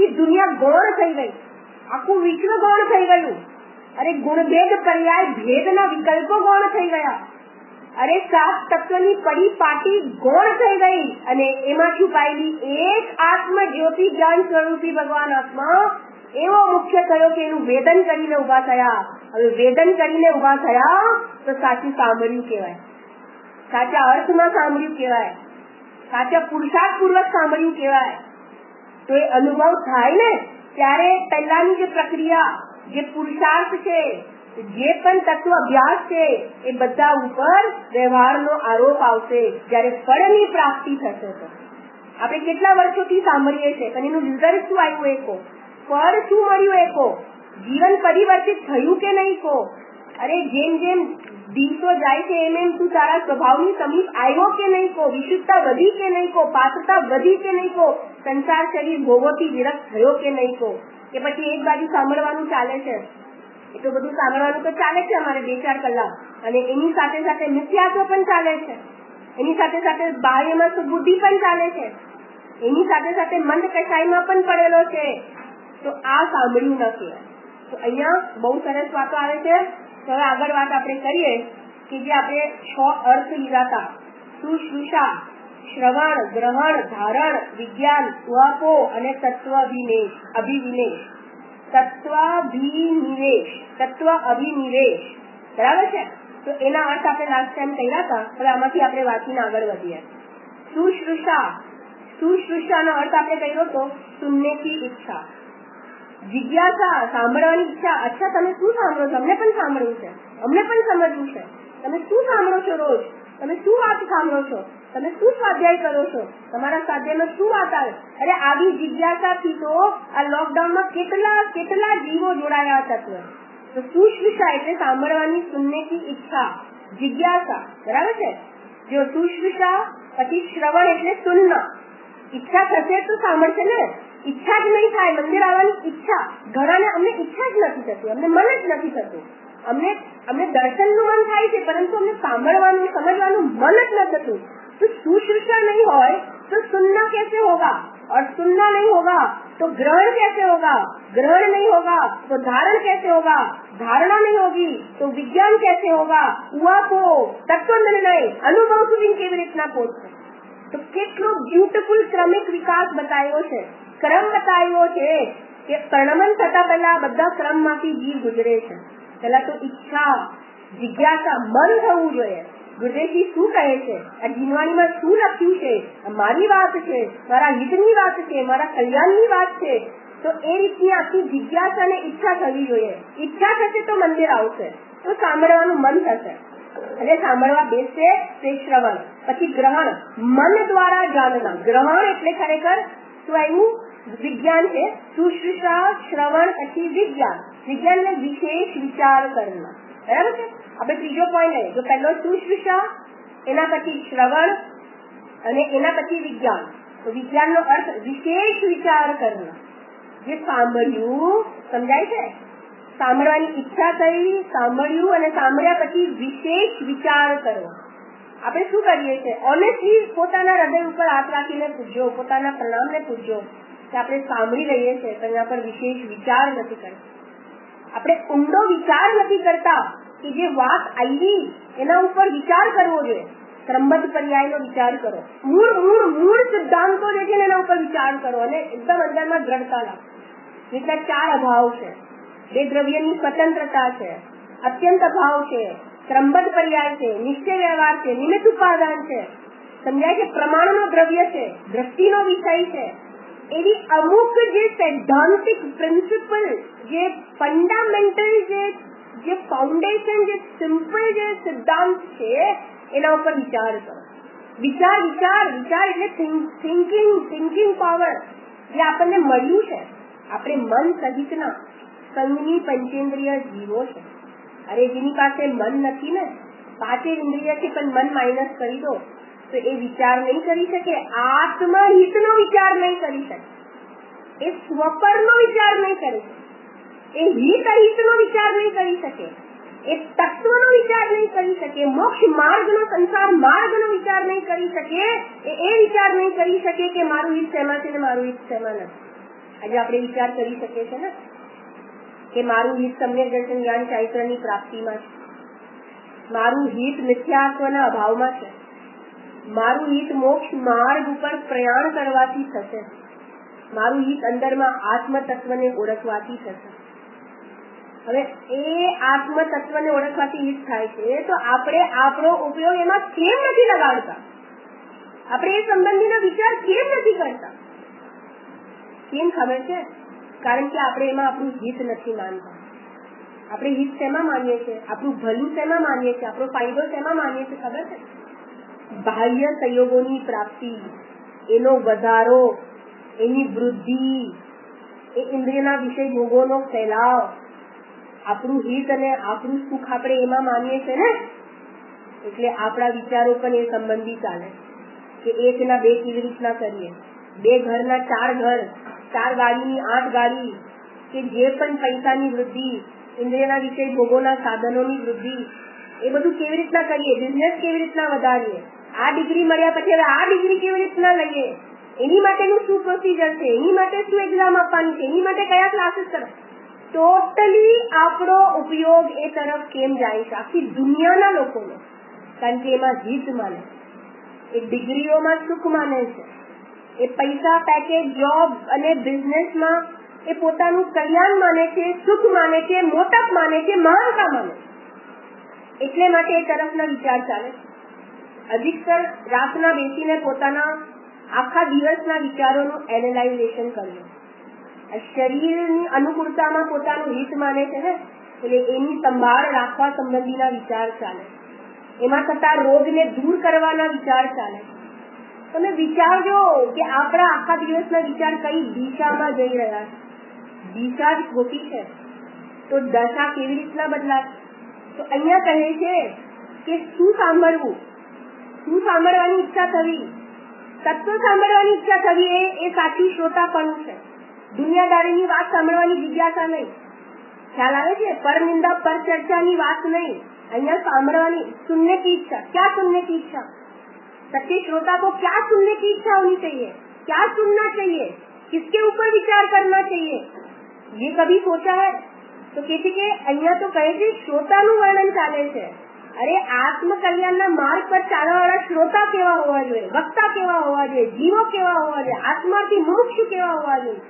થઈ ગઈ, આખું વિશ્વ ગૌણ થઈ ગયું. અરે, ગુણભેદ પર્યાય ભેદના વિકલ્પો ગૌણ થઈ ગયા. અરે, 7 તત્વની પરિપાટી ગૌણ થઈ ગઈ અને એમાં છુપાયેલી એક આત્મ જ્યોતિ જ્ઞાન સ્વરૂપી ભગવાન આત્મા એવો મુખ્ય થયો કે એનું વેદન કરીને ઉભા થયા. હવે વેદન કરીને ઉભા થયા તો સાચું સાંભળ્યું કહેવાય, સાચા અર્થમાં સાંભળ્યું કહેવાય, સાચા પુરુષાર્થ પૂર્વક સાંભળ્યું કહેવાય. તો એ અનુભવ થાય ને ત્યારે પહેલાની જે પ્રક્રિયા, જે પુરુષાર્થ છે, જે પણ તત્વ અભ્યાસ છે, એ બધા ઉપર વ્યવહારનો આરોપ આવશે. જયારે ફળની પ્રાપ્તિ થશે તો આપણે કેટલા વર્ષોથી સાંભળીએ છીએ, પણ એનું રિઝલ્ટ શું આવ્યું એ કહો, ફળ શું મળ્યું એ કહો, જીવન પરિવર્તિત થયું કે નહીં કહો. અરે, જેમ જેમ દિવસો જાય છે એમ એમ તું તારા સ્વભાવની સમીપ આવ્યો કે નહીં કહો, વિશુદ્ધતા વધી કે નહીં કહો, પાત્રતા વધી કે નહીં કહો, સંસાર શરીર ભોગોથી વિરક્ત થયો કે નહીં કહો. કે પછી એક બાજુ સાંભળવાનું ચાલે છે, એટલું બધું સાંભળવાનું તો ચાલે છે અમારે 2-4 કલાક, અને એની સાથે સાથે મિથ્યાત્વ પણ ચાલે છે, એની સાથે સાથે બાહ્યમાં સુબુદ્ધિ પણ ચાલે છે, એની સાથે સાથે મંદ કસાઈમાં પણ પડેલો છે. તો આ સાંભળ્યું ન કહેવાય. તો અહીંયા બહુ સરસ વાતો આવે છે. તો હવે આગળ વાત આપણે કરીએ કે જે આપણે 6 અર્થ લીધા હતા, શુશ્રુષા, શ્રવણ, ગ્રહણ, ધારણ, વિજ્ઞાન, ઉહાપો અને તત્વ અભિનિવેશ. તત્વ અભિનિવેશ, બરાબર છે? તો એના અર્થ આપણે લાસ્ટ ટાઈમ કર્યા હતા. હવે આમાંથી આપણે વાંચીને આગળ વધીએ. શુશ્રુષાનો અર્થ આપણે કર્યો તો શૂન્યથી ઈચ્છા. જિજ્ઞાસા, સાંભળવાની ઈચ્છા. અચ્છા, તમે શું સાંભળો છો? અમને પણ સાંભળવું છે, અમને પણ સમજવું છે. તમે શું સાંભળો છો રોજ? તમે શું વાત સાંભળો છો? તમે શું સ્વાધ્યાય કરો છો? તમારા સ્વાધ્યાયમાં શું વાત આવે? અરે આવી જિજ્ઞાસાથી તો આ લોકડાઉનમાં કેટલા જીવો જોડાયા હતા. તો સુશ્રુષા એટલે સાંભળવાની, સુનને કી ઈચ્છા, જિજ્ઞાસા, બરાબર છે. જો સુશ્રુષા પછી શ્રવણ એટલે સુનના. ઈચ્છા થશે તો સાંભળશે ને. ઈચ્છા જ નહીં થાય, મંદિર આવવાની ઈચ્છા, ઘણાને અમને ઈચ્છા જ નથી થતી, અમને મન જ નથી થતું. અમને દર્શનનું મન થાય છે, પરંતુ અમને સાંભળવાનું, સમજવાનું મન જ ન થતું. तो सुश्रुषा नहीं હોય तो सुनना कैसे होगा, और सुनना नहीं होगा तो ग्रहण कैसे होगा, ग्रहण नहीं होगा तो धारण कैसे होगा, धारणा नहीं होगी तो विज्ञान कैसे होगा, हुआ को तत्व निर्णय अनुभव સુધી કેવી રીતના પહોંચશે. તો કેટલો બ્યુટીફુલ ક્રમિક વિકાસ બતાવ્યો છે, ક્રમ બતાવ્યો છે કે પરિણમન થતા પહેલા બધા ક્રમમાંથી જીવ ગુજરે છે. પહેલા તો ઈચ્છા, જિજ્ઞાસા, મન થવું જોઈએ. ગુરુદેવજી શું કહે છે, આ જીવવાણીમાં શું લખ્યું છે, મારી વાત છે, મારા હિતની વાત છે, મારા કલ્યાણની વાત છે. તો એ રીતની આખી જિજ્ઞાસા અને ઈચ્છા થવી જોઈએ. ઈચ્છા થશે તો મંદિર આવશે, તો સાંભળવાનું મન થશે, અને સાંભળવા બેસશે તે શ્રવણ, પછી ગ્રહણ, મન દ્વારા જાણના. ગ્રહણ એટલે ખરેખર શું આવ્યું? વિજ્ઞાન છે. સુશ્રુષા, શ્રવણ, પછી વિજ્ઞાન. વિજ્ઞાન વિશેષ વિચાર કરના, બરાબર છે. આપણે ત્રીજો પોઈન્ટ લઈએ. જો પહેલો સુશ્રુષા, એના પછી શ્રવણ અને એના પછી વિજ્ઞાન. તો વિજ્ઞાનનો અર્થ વિશેષ વિચાર કરના. જે સાંભળ્યું, સમજાય છે? સાંભળવાની ઈચ્છા થઈ, સાંભળ્યું અને સાંભળ્યા પછી વિશેષ વિચાર કરવો. આપણે શું કરીએ છીએ? ઓનેસ્ટલી પોતાના હૃદય ઉપર હાથ રાખીને પૂછજો, પોતાના પ્રણામને પૂછજો કે આપણે સાંભળી રહીએ છીએ તો એના પર વિશેષ વિચાર નથી કરતા. આપણે ઊંડો વિચાર નથી કરતા કે જે વાત આવી એના ઉપર વિચાર કરવો જોઈએ. ક્રમબદ્ધ પર્યાયનો વિચાર કરો, મૂળ સિદ્ધાંતો જે છે એના ઉપર વિચાર કરો અને એકદમ અંદરમાં દ્રઢતા લાવો. જેટલા 4 અભાવ છે, 2 દ્રવ્યની સ્વતંત્રતા છે, અત્યંત અભાવ છે, ક્રમબદ્ધ પર્યાય છે, નિશ્ચય વ્યવહાર છે, નિમિત્ત ઉપાદાન છે, સમજાય છે, પ્રમાણનો દ્રવ્ય છે, દ્રષ્ટિનો વિષય છે. એવી અમુક જે સૈદ્ધાંતિક પ્રિન્સિપલ, જે ફંડામેન્ટલ, જે ફાઉન્ડેશન, જે સિમ્પલ જે સિદ્ધાંત છે એના ઉપર વિચાર કરો. વિચાર એટલે થિંકિંગ પાવર જે આપણને મળ્યું છે. આપણે મન સહિતના સંઘની પંચેન્દ્રિય જીવો છે. અરે જેની પાસે મન નથી ને, 5 ઇન્દ્રિયથી પણ મન માઇનસ કરી દો તો એ વિચાર નહીં કરી શકે, આત્મહિતનો વિચાર નહીં કરી શકે, એ સ્વપરનો વિચાર નહીં કરી શકે, એ હિત અહિતનો વિચાર નહીં કરી શકે, એ તત્વનો વિચાર નહીં કરી શકે, મોક્ષ માર્ગનો, સંસાર માર્ગનો વિચાર નહીં કરી શકે, એ વિચાર નહીં કરી શકે કે મારું હિત શેમાં છે ને મારું હિત શેમાં નથી. આજે આપણે વિચાર કરી શકીએ છીએ ને કે મારું હિત સમ્યક દર્શન જ્ઞાન ચારિત્રની પ્રાપ્તિમાં છે, મારું હિત મિથ્યાત્વના અભાવમાં છે, મારું હિત મોક્ષ માર્ગ ઉપર પ્રયાણ કરવાથી થશે, મારું હિત અંદરમાં આત્મ તત્વને ઓળખવાથી થશે. હવે એ આત્મ તત્વને ઓળખવાથી હિત થાય છે તો આપણે આપણો ઉપયોગ એમાં કેમ નથી લગાડતા? આપણે એ સંબંધીનો વિચાર કેમ નથી કરતા? કેમ ખબર છે? કારણ કે આપણે એમાં આપણું હિત નથી માનતા. આપણે હિત શેમાં માનીએ છીએ? આપણું ભલું શેમાં માનીએ છીએ? આપણો ફાયદો શેમાં માનીએ છીએ? ખબર છે? બાહ્ય સંયોગોની પ્રાપ્તિ, એનો વધારો, એની વૃદ્ધિ, એ ઇન્દ્રિયના વિષય ભોગોનો ફેલાવ, આપણું હિત અને આપણું સુખ આપણે એમાં માનીએ છીએ ને, એટલે આપણા વિચારો પણ એ સંબંધી ચાલે કે 1 ના 2 કેવી રીતના કરીએ, 2 ઘરના 4 ઘર, 4 ગાડીની 8 ગાડી, કે જે પણ પૈસાની વૃદ્ધિ, ઇન્દ્રિયના વિષય ભોગોના સાધનોની વૃદ્ધિ, એ બધું કેવી રીતના કરીએ, બિઝનેસ કેવી રીતના વધારીએ, આ ડિગ્રી મળ્યા પછી હવે આ ડિગ્રી કેવી રીતના લઈએ, એની માટેનું શું પ્રોસિજર છે, એની માટે શું એક્ઝામ આપવાની છે, એની માટે કયા ક્લાસીસ કરવા. ટોટલી આપણો ઉપયોગ એ તરફ કેમ જાય છે? આખી દુનિયાના લોકોને, કારણ કે એમાં હિત માને, એ ડિગ્રીઓમાં સુખ માને છે, એ પૈસા, પેકેજ, જોબ અને બિઝનેસમાં એ પોતાનું કલ્યાણ માને છે, સુખ માને છે, મોટપ માને છે, મહાનતા માને. એટલે માટે એ તરફના વિચાર ચાલે. અધિકતર રાતના બેસીને પોતાના આખા દિવસના વિચારોનું એનાલાઇઝેશન કરવું, શરીરની અનુકૂળતામાં પોતાનું હિત માને છે ને, એટલે એની સંભાળ રાખવા સંબંધીના વિચાર ચાલે, એમાં થતા રોગને દૂર કરવાના વિચાર ચાલે. તમે વિચારજો કે આપણા આખા દિવસના વિચાર કઈ દિશામાં જઈ રહ્યા છે. દિશા જ ખોટી છે તો દશા કેવી રીતના બદલાશે? તો અહીંયા કહે છે કે શું સાંભળવું, શું સાંભળવાની ઈચ્છા થવી, તત્વ સાંભળવાની ઈચ્છા થવી એ સાચી શ્રોતાપણું છે. દુનિયાદારીની વાત સાંભળવાની જિજ્ઞાસા નહીં. ખ્યાલ આવે છે? પરનિંદા પર ચર્ચાની વાત નહીં. અહીંયા સાંભળવાની सुनने की इच्छा. क्या सुनने की इच्छा? सच्चे श्रोता को क्या सुनने की इच्छा होनी चाहिए? क्या सुनना चाहिए? किसके ऊपर विचार करना चाहिए? ये कभी सोचा है? तो कहते કે અહીંયા તો કહે છે શ્રોતાનું વર્ણન ચાલે છે. અરે આત્મકલ્યાણના માર્ગ પર ચાલવાવાળા શ્રોતા કેવા હોવા જોઈએ, વક્તા કેવા હોવા જોઈએ, જીવો કેવા હોવા જોઈએ, આત્માથી મોક્ષ કેવા હોવા જોઈએ,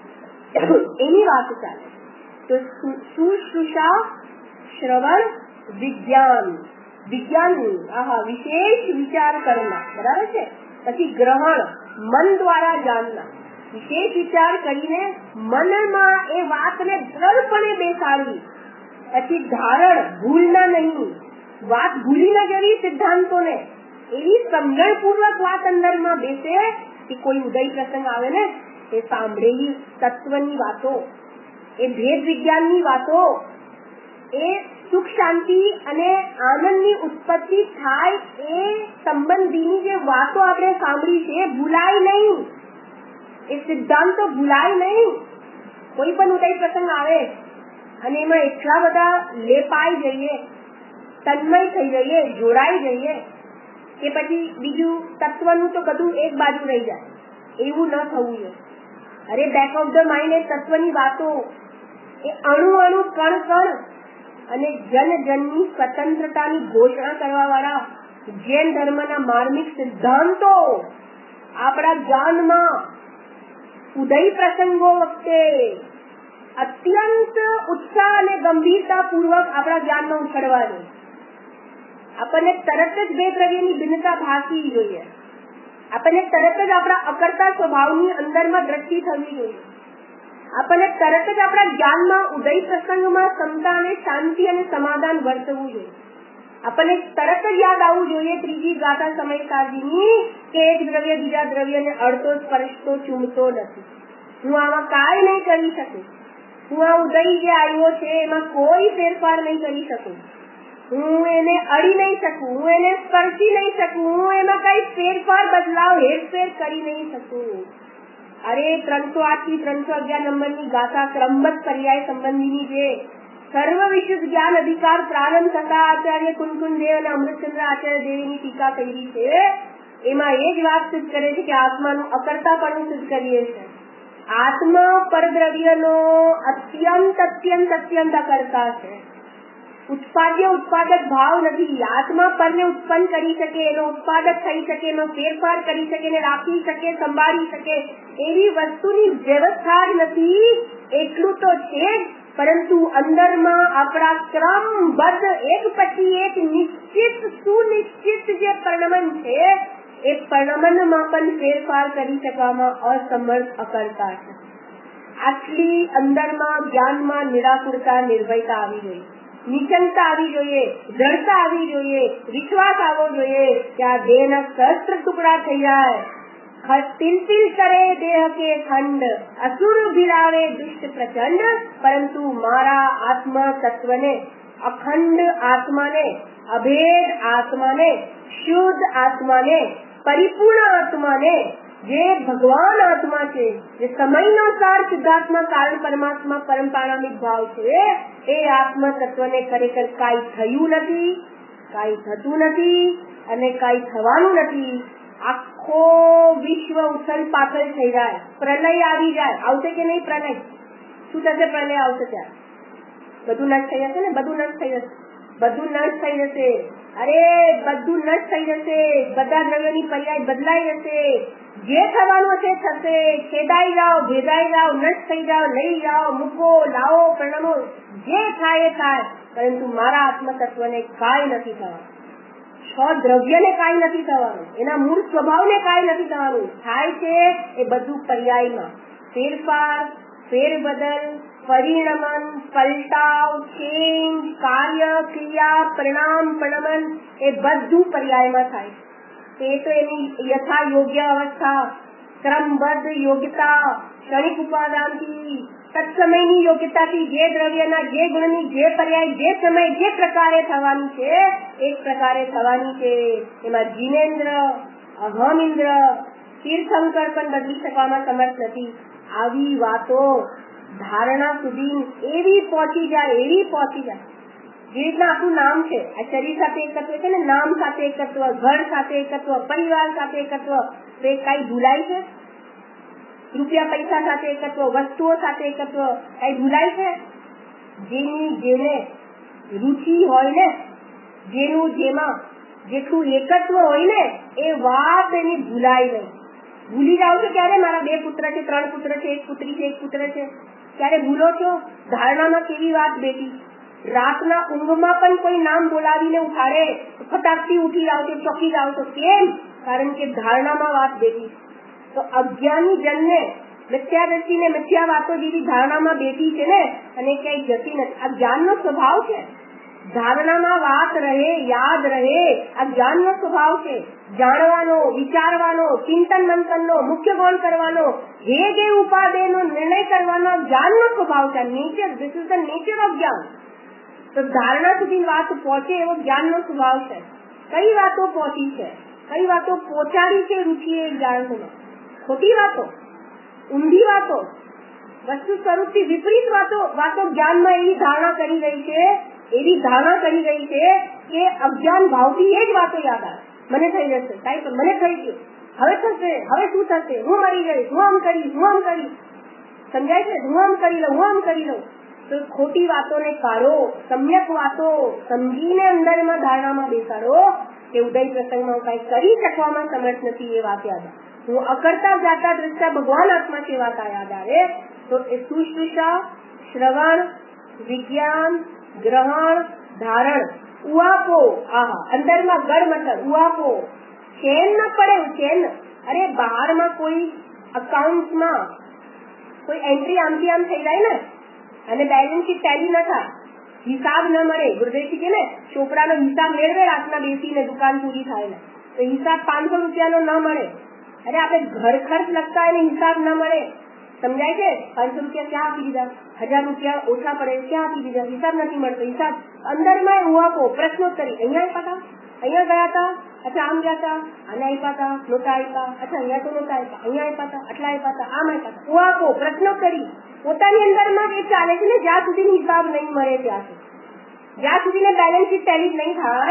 એની વાત ચાલે. તો શુશ્રુષા, શ્રવણ, વિજ્ઞાન, વિજ્ઞાનની વિશેષ વિચાર કરના, બરાબર છે. પછી ગ્રહણ, મન દ્વારા જાણના, વિશેષ વિચાર કરીને મનમાં એ વાતને દ્રઢપણે બેસાડવી. પછી ધારણ, ભૂલના નહીં, વાત ભૂલી ન જવી સિદ્ધાંતોને, એવી સમજણપૂર્વક વાત અંદરમાં બેસે કે કોઈ ઉદય પ્રસંગ આવે ને એ સાંભળેલી તત્વની વાતો, એ ભેદ વિજ્ઞાનની વાતો, એ સુખ શાંતિ અને આનંદની ઉત્પત્તિ થાય એ સંબંધીની જે વાતો આપણે સાંભળી છે એ ભૂલાય નહીં, એ સિદ્ધાંતો ભૂલાય નહીં. કોઈ પણ ઉદય પ્રસંગ આવે અને એમાં એટલા બધા લેપાઈ જઈએ, તન્મય થઈ જઈએ, જોડાઈ જઈએ કે પછી બીજું તત્વનું તો બધું એક બાજુ રહી જાય, એવું ન થવું જોઈએ. અરે બેક ઓફ ધ માઇન્ડ એ તત્વની વાતો, એ અણુ અણુ કણ કણ અને જન જનની સ્વતંત્રતાની ઘોષણા કરવા વાળા જૈન ધર્મના માર્મિક સિદ્ધાંતો આપણા જ્ઞાનમાં ઉદય પ્રસંગો વખતે અત્યંત ઉત્સાહ અને ગંભીરતા પૂર્વક આપણા જ્ઞાનમાં ઉછળવા જોઈએ. આપણને તરત જ બે દ્રવ્યની ભિન્નતા ભાસવી જોઈએ. આપણને તરત જ આપણા અકર્તા સ્વભાવની અંદરમાં દ્રષ્ટિ થવી જોઈએ. આપણને તરત જ આપણા જ્ઞાનમાં ઉદય પ્રસંગમાં સમતા અને શાંતિ અને સમાધાન વર્તવું જોઈએ. આપણને તરત જ યાદ આવવું જોઈએ ત્રીજી ગાથા સમયકાળજીની કે એક દ્રવ્ય બીજા દ્રવ્યને અડતો સ્પર્શતો ચૂમતો નથી. હું આમાં કાંઈ નહીં કરી શકું. હું આ ઉદય જે આવ્યો છે એમાં કોઈ ફેરફાર નહીં કરી શકું. હું એને અડી નહીં શકું, હું એને સ્પર્શી નહીં શકું, હું એમાં કઈ ફેરફાર બદલાવ હેરફેર કરી નહીં શકું. અરે 308 થી 311 નંબરની ગાથા ક્રમબદ્ધ પર્યાય સંબંધીની જે સર્વ વિશુદ્ધ જ્ઞાન અધિકાર પ્રારંભ થતા આચાર્ય કુંકુમદેવ અને અમૃતચંદ્ર આચાર્ય દેવીની ટીકા કરી છે, એમાં એ જ વાત સિદ્ધ કરે છે કે આત્માનું અકર્તાપણું સિદ્ધ કરીએ છે. આત્મા પરદ્રવ્યનો અત્યંત અત્યંત અત્યંત અકર્તા છે. ઉત્પાદ્ય ઉત્પાદક ભાવ નથી. આત્મા પરને ઉત્પન્ન કરી શકે, એનો ઉત્પાદક થઈ શકે, એનો ફેરફાર કરી શકે, એને રાખી શકે, સંભાળી શકે એવી વસ્તુની વ્યવસ્થા જ નથી. એટલું તો છે જ, પરંતુ અંદરમાં આપણા ક્રમબદ્ધ એક પછી એક નિશ્ચિત સુનિશ્ચિત જે પરિણમન છે એ પરિણમનમાં પણ ફેરફાર કરી શકવામાં અસમર્થ અકર્તા છે. આટલી અંદરમાં જ્ઞાનમાં નિરાકુરતા, નિર્ભયતા આવી જોઈએ, નિચંતા આવી જોઈએ, જડતા આવી જોઈએ, વિશ્વાસ આવવો જોઈએ કે આ દેહના સહસ્ત્ર ટુકડા થઈ જાય, તિલ તિલ કરે દેહ કે ખંડ, અસુર ભિરાવે દુષ્ટ પ્રચંડ, પરંતુ મારા આત્મા તત્વને, અખંડ આત્માને, અભેદ આત્માને, શુદ્ધ આત્માને, પરિપૂર્ણ આત્માને, જે ભગવાન આત્મા છે, જે સમયનો સાર શુદ્ધાત્મા કારણ પરમાત્મા પરમ પાણામિક ભાવ છે, એ આત્મા તત્વને ખરેખર કાંઈ થયું નથી, કાંઈ થતું નથી અને કાંઈ થવાનું નથી. આખો વિશ્વ ઉથલ પાથલ થઈ જાય, પ્રલય આવી જાય. આવશે કે નહીં પ્રલય? શું થશે? પ્રલય આવશે ત્યારે બધું નષ્ટ થઈ જશે ને, બધું નષ્ટ થઈ જશે, બધું નષ્ટ થઈ જશે. અરે બધું નષ્ટ થઈ જશે, બધા દ્રવ્યોની પર્યાય બદલાઈ જશે. જે થવાનું હશે થશે. ખેદાઈ જાઓ, ભેદાઈ જાઓ, નષ્ટ થઈ જાઓ, લઈ જાઓ, મૂકો, લાવો, પ્રણમો, જે થાય એ થાય, પરંતુ મારા આત્મ તત્વને કાંઈ નથી થવાનું. દ્રવ્યને કાંઈ નથી થવાનું, એના મૂળ સ્વભાવને કાંઈ નથી થવાનું. થાય છે એ બધું પર્યાયમાં ફેરફાર, ફેરબદલ, પરિણમન, પલટાવ, ચેન્જ, કાર્ય, ક્રિયા, પરિણામ, પરિણમન એ બધું પર્યાયમાં થાય. એ તો એની યથા યોગ્ય અવસ્થા, ક્રમબદ્ધ યોગ્યતા, ક્ષણિક ઉપાદાનથી, તત્સમયની યોગ્યતાથી જે દ્રવ્યના જે ગુણની જે પર્યાય જે સમય જે પ્રકારે થવાની છે એ પ્રકારે થવાની છે. એમાં જીનેન્દ્ર, અહમિન્દ્ર, તીર્થંકર પણ બદલી શકવામાં સમર્થ નથી. આવી વાતો ધારણા સુધી એવી પહોંચી જાય જે રીતના આપણું નામ છે, આ શરીર સાથે એકત્વ છે ને, નામ સાથે એકત્વ, ઘર સાથે એકત્વ, પરિવાર સાથે એકત્વ, તો એ કઈ ભૂલાય છે? રૂપિયા પૈસા સાથે એકત્વ, વસ્તુઓ સાથે એકત્વ કઈ ભૂલાય છે? જેને રુચિ હોય ને, જેમાં જેટલું એકત્વ હોય ને એ વાત એની ભૂલાય નહીં. ભૂલી જાઓ છો ક્યારે? મારા 2 પુત્ર છે, 3 પુત્ર છે, 1 પુત્રી છે, 1 પુત્ર છે, ત્યારે ભૂલો છો? ધારણામાં કેવી વાત બેઠી. રાતના ઊંઘમાં પણ કોઈ નામ બોલાવીને ઉઠાડે, ફટાકથી ઉઠી જાવ છો, ચોકી જાવ છો. કેમ? કારણ કે ધારણામાં વાત બેઠી. તો અજ્ઞાની જનને મિથ્યા દ્રષ્ટિને મિથ્યા વાતો જેવી ધારણામાં બેઠી છે ને, અને ક્યાંય જતી નથી. આ જ્ઞાનનો સ્વભાવ છે. ધારણામાં વાત રહે, યાદ રહે, આ જ્ઞાનનો સ્વભાવ છે. જાણવાનો, વિચારવાનો, ચિંતન મંથનનો, મુખ્ય ગૌણ કરવાનો, જે ઉપાદેયનો નિર્ણય કરવાનો જ્ઞાનનો સ્વભાવ છે. Nature, this is the nature of જ્ઞાન. તો ધારણા સુધી વાત પહોંચે એવો જ્ઞાનનો સ્વભાવ છે. કઈ વાતો પહોંચી છે, કઈ વાતો પહોંચાડી છે રુચિએ જ્ઞાનમાં? ખોટી વાતો, ઊંધી વાતો, વસ્તુ સ્વરૂપથી વિપરીત વાતો જ્ઞાનમાં એવી ધારણા કરી રહી છે કે અજ્ઞાન ભાવથી એ જ વાતો યાદ આવે. મને થઈ જશે, સાહેબ મને થઈ ગયું, હવે થશે, હવે શું થશે, હું મરી જઈશ, હું આમ કરીશ, સમજાય છે? હું આમ કરી લઉં. તો ખોટી વાતોને કાઢો, સમ્યક વાતો સમજીને અંદરમાં ધારણામાં બેસાડો કે ઉદય પ્રસંગમાં કઈ કરી શકવામાં સમર્થ નથી એ વાત યાદ આવે. હું અકર્તા જાતા દ્રષ્ટા ભગવાન આત્મા છે વાત યાદ આવે તો એ શુશ્રુષા, શ્રવણ, વિજ્ઞાન, ગ્રહણ, ધારણ, ઉઆપો, અંદરમાં ગળ મતલબ ઉઆપો, ચેન ન પડે. ચેન, અરે બહારમાં કોઈ અકાઉન્ટમાં કોઈ એન્ટ્રી આમથી આમ થઈ જાય ને અને બેલેન્સ શીટ ટેલી ન થાય, હિસાબ ન મળે. ગુરુદેવજી કે ને ચોપડાનો હિસાબ મેળવે રાતના બેસીને દુકાન પૂરી થાય ને, તો હિસાબ 500 રૂપિયાનો ન મળે. અરે આપણે ઘર ખર્ચ લગતા એને હિસાબ ન મળે, સમજાય છે? 500 રૂપિયા ક્યાં આપી દીધા, 1000 રૂપિયા ઓછા પડે ક્યાં આપી દીધા, હિસાબ નથી મળતો. હિસાબ અંદરમાં ઉહાપો, પ્રશ્નોત્તરી, અહીંયા આપ્યા હતા, અહીંયા ગયા હતા, અચ્છા આમ ગયા હતા, આને આપ્યા હતા, નોટા આપ્યા, અચ્છા અહીંયા તો નોટા આપ્યા, અહીંયા આપ્યા હતા, આટલા આપ્યા હતા, આમ આપ્યા હતા. ઉહાપો, પ્રશ્નોત્તરી પોતાની અંદરમાં એ ચાલે છે ને જ્યાં સુધી હિસાબ નહીં મળે ત્યાં સુધી, જ્યાં સુધી બેલેન્સ શીટ ટેલી નહીં થાય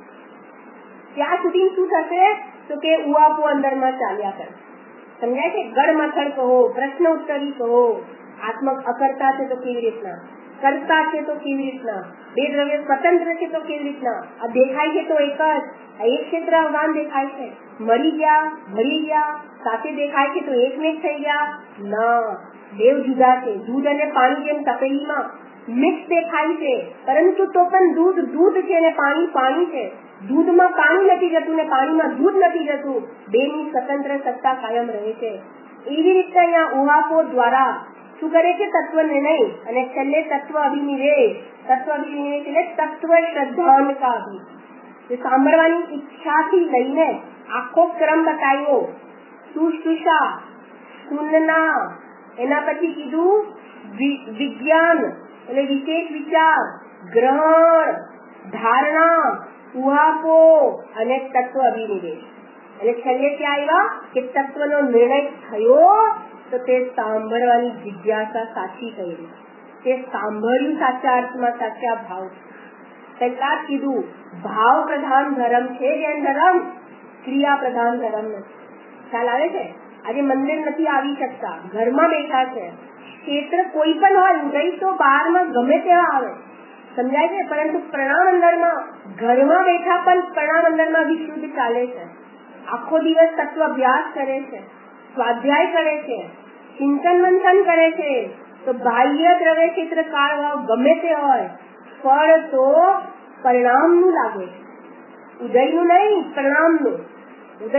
ત્યાં સુધી શું થશે? તો કે ઉહાપો અંદરમાં ચાલ્યા કરે. સમજાય છે? ગળ મથડ કહો, પ્રશ્ન ઉત્તરી કહો. આત્મક અકર્તા છે તો કેવી રીતના, કરતા છે તો કેવી રીતના, બે દ્રવ્ય સ્વતંત્ર છે તો કેવી રીતના, આ દેખાય છે તો એક જ, એક ક્ષેત્ર અવગાન દેખાય છે, મરી ગયા, ભરી ગયા, સાથે દેખાય છે તો એકમેક થઈ ગયા. ના, દેવ જુદા છે. દૂધ અને પાણી જેમ તપેલીમાં મિક્સ દેખાય છે, પરંતુ તો પણ દૂધ છે ને પાણી છે. દૂધમાં પાણી નથી જતું ને પાણીમાં દૂધ નથી જતું. બેની સ્વતંત્ર સત્તા કાયમ રહે છે. એવી રીતે અહીંયા ઉહાપો દ્વારા શું કરે છે? તત્વ નિર્ણય અને છેલ્લે તત્વ અભિનિવેશ. તત્વ અભિનિવેશ એટલે તત્વ શ્રદ્ધાન કા અભિ. સાંભળવાની ઈચ્છાથી લઈને આખો ક્રમ બતાવ્યો. શુશ્રુષા, સુનના, એના પછી કીધું વિજ્ઞાન એટલે વિશેષ વિચાર, ગ્રહણ, ધારણા, ઉહાપો અને તત્વ અભિનિવેશ. અને છેલ્લે ક્યાં આવ્યા કે તત્વનો નિર્ણય થયો તો તે સાંભળવાની જિજ્ઞાસા સાચી કરી, તે સાંભળ્યું સાચા અર્થમાં, સાચા ભાવ. પહેલા કીધું ભાવ પ્રધાન ધર્મ છે જૈન ધર્મ, ક્રિયા પ્રધાન ધર્મ નથી. ખ્યાલ આવે છે? આજે મંદિર નથી આવી શકતા, ઘરમાં બેઠા છે, ક્ષેત્ર કોઈ પણ હોય, ઉદય તો બહારમાં ગમે તેવા આવે, સમજાય છે? પરંતુ પ્રણામ અંદરમાં, ઘરમાં બેઠા પણ પ્રણામ અંદરમાં વિશુદ્ધ ચાલે છે. આખો દિવસ તત્વ અભ્યાસ કરે છે, સ્વાધ્યાય કરે છે, ચિંતન મંથન કરે છે, તો બાહ્ય દ્રવ્ય ક્ષેત્ર કાળ ભાવ ગમે તે હોય, ફળ તો પરિણામનું લાગે છે, ઉદયનું નહીં, પરિણામનું. ઉદયમાં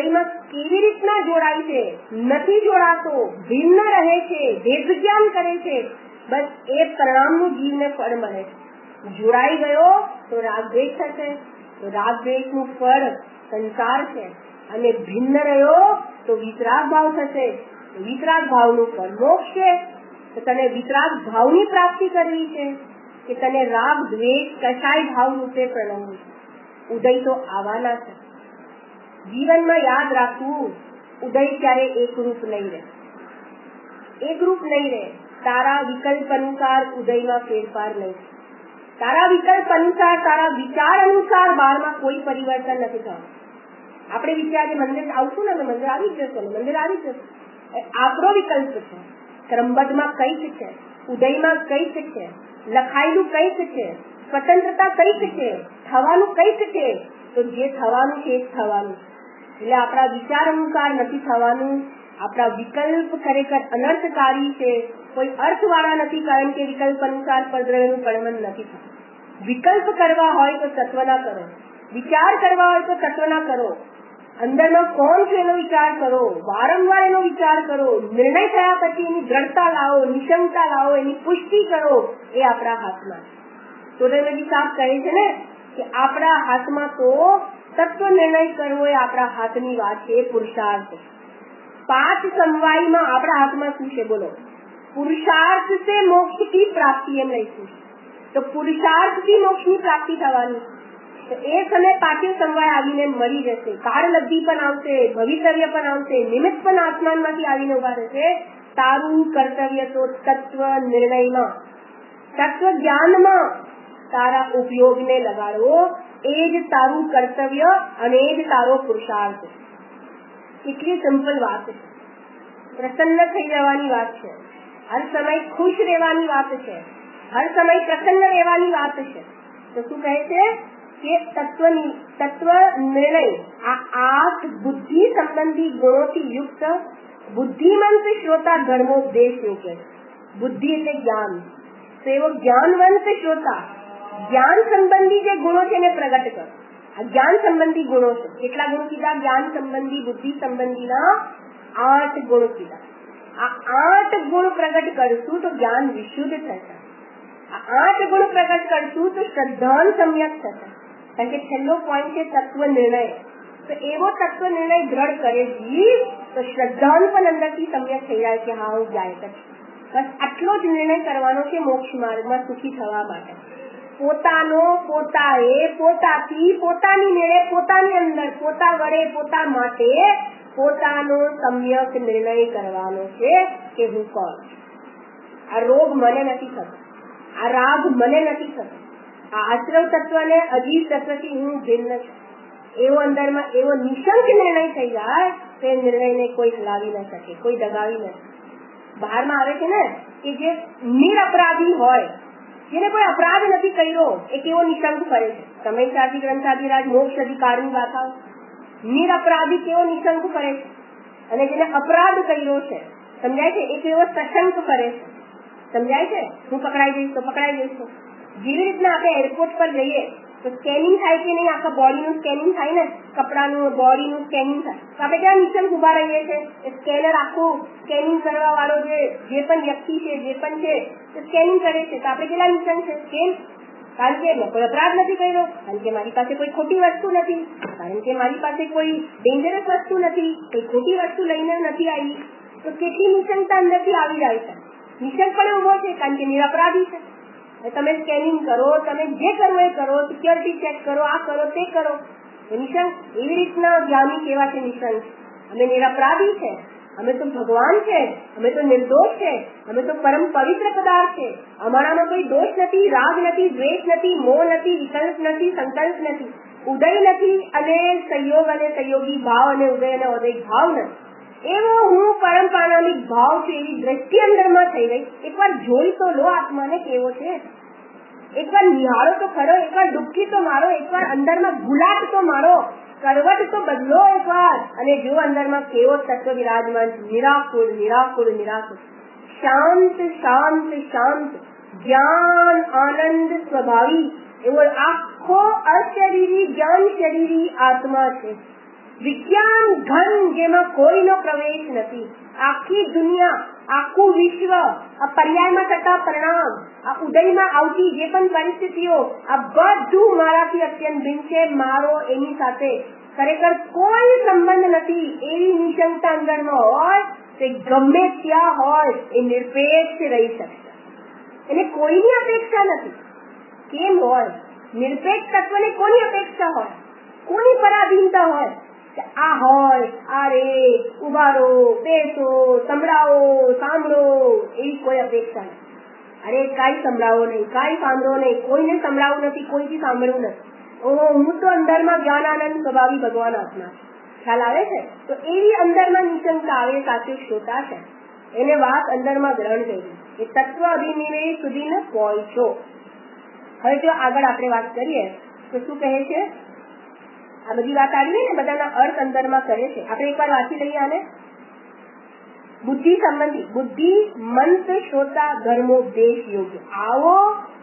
કેવી રીતના જોડાય છે, નથી જોડાતો, ભિન્ન રહે છે, ભેદ જ્ઞાન કરે છે, બસ એ પરિણામનું જીવને ફળ મળે છે. જોડાઈ ગયો તો રાગદ્વેષ થશે, તો રાગદ્વેષનું ફળ સંસાર છે. અને ભિન્ન રહ્યો તો વિતરાગ ભાવ થશે, વિતરાગ ભાવનું ફળ મોક્ષ છે. તો તને વિતરાગ ભાવની પ્રાપ્તિ કરવી છે કે તને રાગ દ્વેષ કશાય ભાવ રૂપે પ્રણવવું છે? ઉદય તો આવવાના છે. જીવનમાં યાદ રાખવું, ઉદય ક્યારે એકરૂપ નહીં રહે, એકરૂપ નહીં રહે. તારા વિકલ્પ અનુસાર ઉદયમાં ફેરફાર નહીં, તારા વિકલ્પ અનુસાર, તારા વિચાર અનુસાર બારમાં કોઈ પરિવર્તન નથી થવાનું. આપણે વિચારીએ મંદિર આવશું ને, મંદિર આવી જશે, મંદિર આવી જશે. આપણો વિકલ્પ છે. ક્રમબદ્ધમાં કઈક છે, ઉદયમાં કઈક છે, લખાયેલું કઈક છે, સ્વતંત્રતા કઈક છે, થવાનું કઈક છે. તો જે થવાનું છે એ થવાનું. એટલે આપણા વિચાર અનુસાર નથી થવાનું. આપણા વિકલ્પ ખરેખર અનર્થકારી છે, કોઈ અર્થવાળા નથી, કારણ કે વિકલ્પ અનુસાર પરદ્રવ્યનું પરિણમન નથી થતું. વિકલ્પ કરવા હોય તો તત્વના કરો, વિચાર કરવા હોય તો તત્વના કરો. અંદરનો કોણ છે એનો વિચાર કરો, વારંવાર એનો વિચાર કરો. નિર્ણય થયા પછી એની દ્રઢતા લાવો, નિશંકતા લાવો, એની પુષ્ટિ કરો. એ આપણા હાથમાં. સોલંકી સાહેબ કહે છે ને કે આપણા હાથમાં તો તત્વ નિર્ણય કરવો એ આપણા હાથની વાત છે, એ પુરુષાર્થ. 5 સમવાયમાં આપણા હાથમાં શું છે બોલો? પુરુષાર્થ से मोक्ष की प्राप्ति એમ લઈશું. તો પુરુષાર્થ થી મોક્ષ ની પ્રાપ્તિ થવાની. તો એ સમય પાછળ સમવાય આવીને મળી જશે. કાળલબ્ધિ પણ આવશે, ભવિતવ્ય પણ આવશે, નિમિત્ત પણ આસમાનમાંથી આવીને ઉભા રહેશે. તારું કર્તવ્ય તો તત્વ નિર્ણયમાં, તત્વ જ્ઞાનમાં તારા ઉપયોગને લગાડવો. એ જ તારું કર્તવ્ય અને એ જ તારો પુરુષાર્થ. કેટલી સિમ્પલ વાત છે. પ્રસન્ન થઈ જવાની વાત છે, હર સમય ખુશ રહેવાની વાત છે, હર સમય પ્રસન્ન રહેવાની વાત છે. તો શું કહે છે કે તત્વ નિર્ણય આ 8 બુદ્ધિ સંબંધી ગુણોથી યુક્ત બુદ્ધિમંત શ્રોતા ધર્મોપદેશનું છે. બુદ્ધિ એટલે જ્ઞાન, તો એવો જ્ઞાનવંત શ્રોતા જ્ઞાન સંબંધી જે ગુણો છે એને પ્રગટ કરો. આ જ્ઞાન સંબંધી ગુણો છે. કેટલા ગુણ કીધા? જ્ઞાન સંબંધી, બુદ્ધિ સંબંધીના 8 ગુણ કીધા. આ 8 ગુણ પ્રગટ કરશું તો જ્ઞાન વિશુદ્ધ થશે. આ 8 ગુણ પ્રગટ કરશું તો શ્રદ્ધાન સમ્યક થશે. કારણ કે છેલ્લો પોઈન્ટ છે તત્વ નિર્ણય. તો એવો તત્વ નિર્ણય દ્રઢ કરે જીવ તો શ્રદ્ધાન પણ અંદરથી સમ્યક થઈ જાય કે હા હું ગાયક છું. બસ આટલો જ નિર્ણય કરવાનો છે મોક્ષ માર્ગમાં સુખી થવા માટે. પોતાનો, પોતાએ, પોતાથી, પોતાની મેળે, પોતાની અંદર, પોતા વડે, પોતા માટે પોતાનો સમ્યક નિર્ણય કરવાનો છે કે હું કોણ. આ રોગ મને નથી થતો, આ રાગ મને નથી થતો, આ આશ્રવ તત્વ ને અજીવ તત્વથી હું ભિન્ન છું. એવો અંદરમાં એવો નિશંક નિર્ણય થઈ જાય તે નિર્ણયને કોઈ હલાવી ન શકે, કોઈ દબાવી ન શકે. બહારમાં આવે છે ને કે જે નિરપરાધી હોય, જેને કોઈ અપરાધ નથી કર્યો, એ કેવો નિશંક ફરે છે. તમે સાથી ગ્રંથાધિરાજ મોક્ષ અધિકારની વાત નિરપરાધી કેવો નિશંક ફરે છે, અને જેને અપરાધ કર્યો છે સમજાય છે એ કેવો સશંક ફરે છે. સમજાય છે? હું પકડાઈ જઈશ તો પકડાઈ જઈશ. જેવી રીતના આપણે એરપોર્ટ પર જઈએ તો સ્કેનિંગ થાય કે નહીં, આખા બોડીનું સ્કેનિંગ થાય ને, કપડાનું, બોડીનું સ્કેનિંગ થાય તો આપણે ક્યાં નિશંક ઉભા રહીએ છીએ. સ્કેનર આખું સ્કેનિંગ કરવા વાળો જે પણ વ્યક્તિ છે, જે પણ છે સ્કેનિંગ કરે છે, તો આપણે કેટલા નિશંક છે? કેમ? કારણ કે કોઈ અપરાધ નથી કર્યો, કારણ કે મારી પાસે કોઈ ખોટી વસ્તુ નથી, કારણ કે મારી પાસે કોઈ ડેન્જરસ વસ્તુ નથી, કોઈ ખોટી વસ્તુ લઈને નથી આવી. તો કેટલી નિશંકતા અંદરથી આવી જાય છે. નિશંક પણ ઉભો છે કારણ કે નિરપરાધી છે. તમે સ્કેનિંગ કરો, તમે જે કરવો એ કરો, સિક્યોરિટી ચેક કરો, આ કરો તે કરો. નિશંક એવી રીતના જ્ઞાની કેવા છે? નિશંક. અમે નિરપરાધી છે, અમે તો ભગવાન છે, અમે તો નિર્દોષ છે, અમે તો પરમ પવિત્ર પદાર્થ છે, અમારામાં કોઈ દોષ નથી, રાગ નથી, દ્વેષ નથી, મોહ નથી, વિકલ્પ નથી, સંકલ્પ નથી, ઉદય નથી અને સંયોગ અને સંયોગી ભાવ અને ઉદય અને અદય ભાવ નથી. એવો હું પરમ પારમાણિક ભાવ છે એવી દ્રષ્ટિ અંદરમાં થઈ ગઈ. એકવાર જોઈ તો લો આત્માને કેવો છે, એકવાર નિહાળો તો ખરો, એકવાર ડૂબકી તો મારો, એકવાર અંદરમાં ગુલાટ તો મારો, કરવટ તો બદલો એકવાર, અને જો અંદરમાં કેવો તત્વ વિરાજમાન છે. નિરાકુળ, નિરાકુળ, નિરાકુળ, શાંત, શાંત, શાંત, જ્ઞાન આનંદ સ્વભાવી એવો આખો અશરીરી જ્ઞાન શરીરી આત્મા છે. વિજ્ઞાન ઘન જેમાં કોઈનો પ્રવેશ નથી. આખી દુનિયા, આખું વિશ્વ, આ પર્યાયમાં થતા પરિણામ, આ ઉદયમાં આવતી જે પણ પરિસ્થિતિઓ, આ બધું મારાથી અત્યંત ભિન્ન છે. મારો એની સાથે ખરેખર કોઈ સંબંધ નથી. એવી નિશંકતા અંદરમાં હોય તે ગમે ત્યાં હોય એ નિરપેક્ષ રહી શકશે. એને કોઈની અપેક્ષા નથી. કેમ હોય? નિરપેક્ષ તત્વને કોની અપેક્ષા હોય? કોની પરાધીનતા હોય? આ હોય, આ રે, ઉભા રહો, બેસો, સંભળાવો, સાંભળો, એવી કોઈ અપેક્ષા નથી. અરે કાંઈ સંભળાવો નહીં, કાંઈ સાંભળો નહીં, કોઈને સંભળાવું નથી, કોઈથી સાંભળવું નથી. હું તો અંદરમાં જ્ઞાનાનંદ સ્વભાવી ભગવાન આત્મા. ખ્યાલ આવે છે? તો એવી અંદરમાં નિશંકા આવે, સાચો શ્રોતા છે, એને વાત અંદરમાં ગ્રહણ કરી, એ તત્વ અભિનિવેશ સુધી પહોંચો. હવે જો આગળ આપણે વાત કરીએ તો શું કહે છે? આ બધી વાત આવી ને, બધાના અર્થ અંદરમાં કરે છે. આપણે એકવાર વાંચી લઈએ આને. બુદ્ધિ સંબંધી, બુદ્ધિ, મન સે શ્રોતા ધર્મોપદેશ યોગ્ય. આવો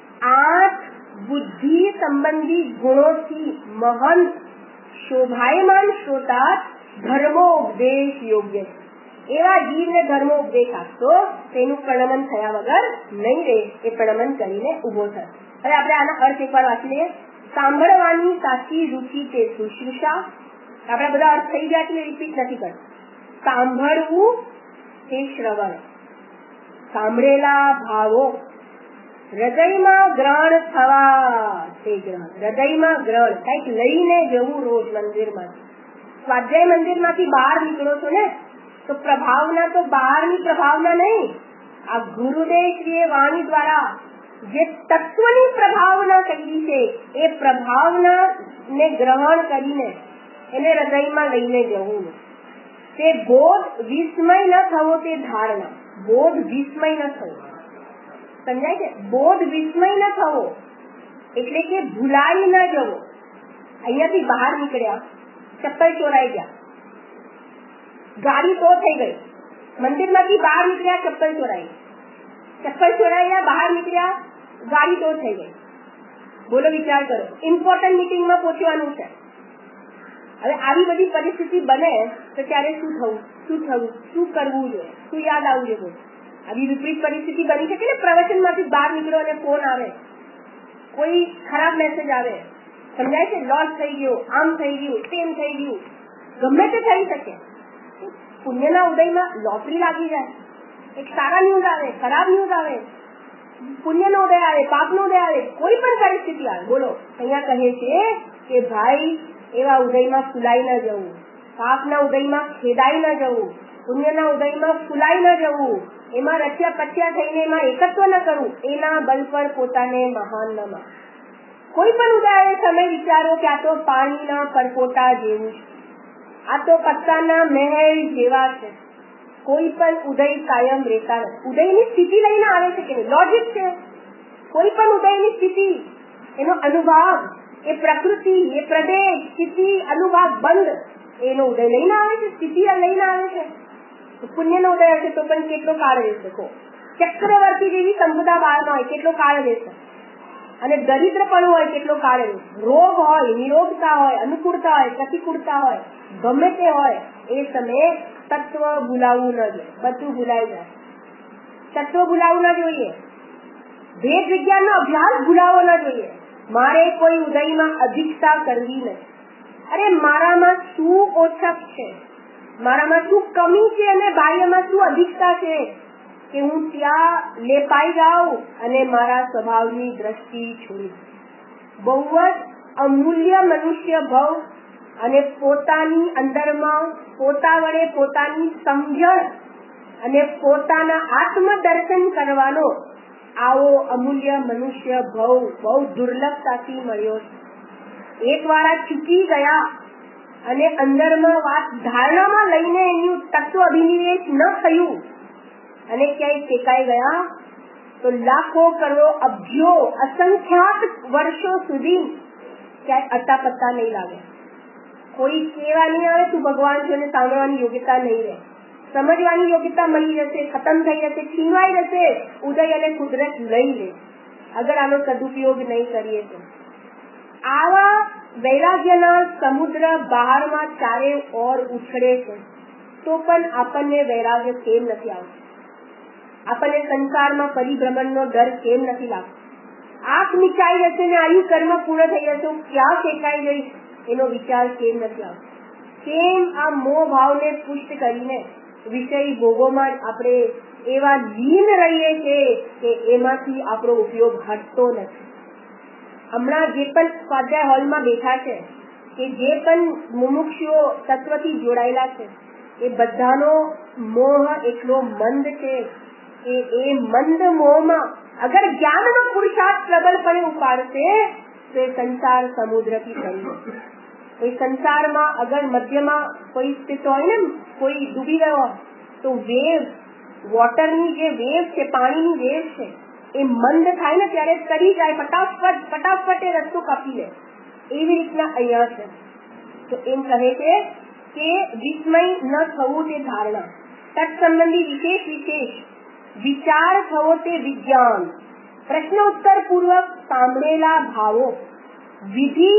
8 બુદ્ધિ સંબંધી ગુણોથી મહંત શોભાયમાન શ્રોતા ધર્મોપદેશ યોગ્ય. એવા જીવને ધર્મોપદેશ આપતો તેનું પ્રણમન થયા વગર નહીં રહે. એ પ્રણમન કરીને ઉભો થશે. હવે આપણે આના અર્થ એકવાર વાંચી લઈએ. સાંભળવાની સાચી રુચિ તે શુશ્રુષા. આપણા બધા અર્થ થઈ ગયા એટલે રિપીટ નથી કરતા. સાંભળવું તે શ્રવણ, સાંભળેલા ભાવો હૃદયમાં ગ્રહણ થવા તે ગ્રહણ. હૃદયમાં ગ્રહણ, કઈક લઈને જવું રોજ મંદિરમાં. સ્વાધ્યાય મંદિરમાંથી બહાર નીકળો છો ને, તો પ્રભાવના તો બહારની પ્રભાવના નહીં, આ ગુરુદેવશ્રીએ વાણી દ્વારા જે તત્વની પ્રભાવના કરી છે એ પ્રભાવના ને ગ્રહણ કરીને એને હૃદયમાં લઈને જવું. તે બોધ વિસ્મય ન થવો, તે ધારણા. બોધ વિસ્મય ન થવો, સમજાય છે? બોધ વિસ્મય ન થવો એટલે કે ભૂલાઈ ન જવો. અહીંયાથી બહાર નીકળ્યા, ચપ્પલ ચોરાઈ ગયા, ગાડી તો થઈ ગઈ. મંદિરમાંથી બહાર નીકળ્યા, ચપ્પલ ચોરાઈ, ચપ્પલ ચોરાયા, બહાર નીકળ્યા, ગાડી તો થઈ ગઈ. બોલો, વિચાર કરો. ઇમ્પોર્ટન્ટ મીટિંગમાં પહોંચવાનું છે. હવે આવી બધી પરિસ્થિતિ બને તો ત્યારે શું થવું, શું થવું, શું કરવું જોઈએ, શું યાદ આવવું જોઈએ? આવી વિપરીત પરિસ્થિતિ બની શકે ને. પ્રવચનમાંથી બહાર નીકળો અને ફોન આવે, કોઈ ખરાબ મેસેજ આવે, સમજાય છે? લોસ થઈ ગયો, આમ થઈ ગયું, તેમ થઈ ગયું, ગમે તે થઈ શકે. પુણ્યના ઉદયમાં લોટરી લાગી જાય, એક સારા ન્યૂઝ આવે, ખરાબ ન્યૂઝ આવે, પુણ્યનો ઉદય આવે, પાપનો ઉદય આવે, કોઈ પણ પરિસ્થિતિ આવે. બોલો, અહીંયા કહે છે કે ભાઈ એવા ઉદયમાં ફૂલાઈ ન જવું, પાપના ઉદયમાં ખેદાઈ ન જવું, પુણ્યના ઉદયમાં ફૂલાઈ ન જવું, એમાં રચ્યા પચ્યા થઈને એમાં એકત્વ ન કરવું, એના બલ પર પોતાને મહાન ન માનવું. કોઈ પણ ઉદય તમે વિચારો કે આ તો પાણીના પરપોટા જેવું છે, આ તો પત્તાના મહેલ જેવા છે. કોઈ પણ ઉદય કાયમ રહેતા નથી. ઉદયની સ્થિતિ લઈને આવે છે કે લોજિક છે. કોઈ પણ ઉદયની સ્થિતિ, એનો અનુભાવ, એ પ્રકૃતિ, એ પ્રદેશ, સ્થિતિ, અનુભાવ બંધ, એનો ઉદય લઈને આવે છે, સ્થિતિ લઈને આવે છે. પુણ્યનો ઉદય હશે તો પણ કેટલો કાળ રહેશે? ચક્રવર્તી જેવી સંપદા બાળમાં હોય કેટલો કાળ રહેશે? અને દરિદ્રપણું હોય કેટલો કાળ રહેશે? રોગ હોય, નિરોગતા હોય, અનુકૂળતા હોય, પ્રતિકૂળતા હોય, ગમે તે હોય, એ સમયે તત્વ ભૂલાવવું ન જોઈએ. બધું ભૂલાઈ જાય. તત્વ ભૂલાવવું ન જોઈએ. વેદ વિજ્ઞાનનો અભ્યાસ ભૂલાવવો ન જોઈએ. મારે કોઈ ઉદયમાં અધિકતા કરવી નથી. અરે મારામાં શું ઓછપ છે, મારામાં શું કમી છે અને બાહ્યમાં શું અધિકતા છે કે હું ત્યાં લેપાઈ જાઉં અને મારા સ્વભાવની દ્રષ્ટિ છોડી. બહુ જ અમૂલ્ય મનુષ્ય ભવ અને પોતાની અંદરમાં પોતા વડે પોતાની સમજણ અને પોતાના આત્મદર્શન કરવાનો આવો અમૂલ્ય મનુષ્ય ભવ બહુ દુર્લભતાથી મળ્યો છે. એકવાર આ ચૂકી ગયા અને અંદરમાં વાત ધારણામાં લઈને એનું તત્વ અભિનિવેશ ન થયું અને ક્યાંય ટેકાઈ ગયા તો લાખો કરોડો અબજો અસંખ્યાત વર્ષો સુધી ક્યાંય અતાપત્તા નહીં લાગે. કોઈ કહેવા નહીં આવે તું ભગવાન છે અને સાંભળવાની યોગ્યતા નહીં રહે. સમજવાની યોગ્યતા મળી જશે, ખતમ થઈ જશે, છીનવાઈ જશે. ઉદય અને કુદરત લઈ લે અગર આનો સદુપયોગ નહીં કરીએ તો. આવા વૈરાગ્યના સમુદ્ર બહારમાં ચારે ઓર ઉછળે છે તો પણ આપણને વૈરાગ્ય કેમ નથી આવતું? આપણને સંસારમાં પરિભ્રમણનો ડર કેમ નથી લાગતો? આંખ મીચાઈ જશે ને આયુ કર્મ પૂર્ણ થઈ જશે, ક્યાં ફેંકાઈ જઈશ એનો વિચાર કેમ નથી આવતો? કેમ આ મોહ ભાવને પુષ્ટ કરીને વિષય ભોગોમાં આપણે એવા લીન રહીએ છીએ કે એમાંથી આપણો ઉપયોગ હટતો નથી? હમણાં જે પણ સ્વાધ્યાય હોલમાં બેઠા છે કે જે પણ મુમુક્ષુઓ તત્વથી જોડાયેલા છે એ બધાનો મોહ એટલો મંદ છે કે એ મંદ મોહમાં અગર જ્ઞાનનો પુરુષાર્થ પ્રબળપણે ઉપાડશે તો એ સંસાર સમુદ્રથી કરી જશે. એ સંસારમાં અગર મધ્યમાં કોઈ સ્થિત હોય ને, કોઈ ડૂબી ગયો હોય તો વેવ, વોટરની જે વેવ છે, પાણીની વેવ છે, એ મંદ થાય ને ત્યારે કરી જાય, ફટાફટ એ રસ્તો કાપી લે. એવી રીતના અહીંયા છે. તો એમ કહે છે કે વિસ્મય ન થવું તે ધારણા, તત્સંબંધી વિશેષ વિચાર થવો તે વિજ્ઞાન, પ્રશ્નોત્તર પૂર્વક સાંભળેલા ભાવો, વિધિ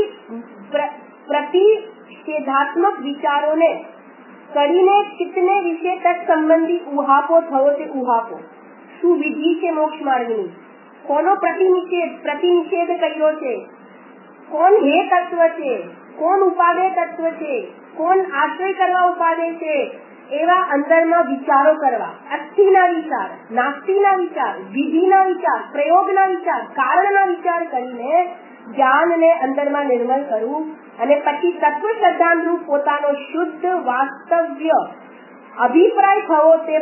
પ્રતિષેધાત્મક વિચારોને કરીને ચિત્તને વિશે તત્સંબંધી ઉહાપો થવો તે ઉહાપો. શું વિધિ છે મોક્ષ માર્ગની? કોનો પ્રતિનિષેધ કર્યો છે? કોણ હે તત્વ છે? કોણ ઉપાદેય તત્વ છે? કોણ આશ્રય કરવા ઉપાદે છે? એવા અંદરમાં વિચારો કરવા. અસ્થિના વિચાર, નાસ્તિના વિચાર, વિધિના વિચાર, પ્રયોગના વિચાર, કારણના વિચાર કરીને જ્ઞાનને અંદરમાં નિર્મળ કરવું અને પછી તત્વ શ્રદ્ધાનુરૂપ પોતાનો શુદ્ધ વાસ્તવ્ય અભિપ્રાય થવો તે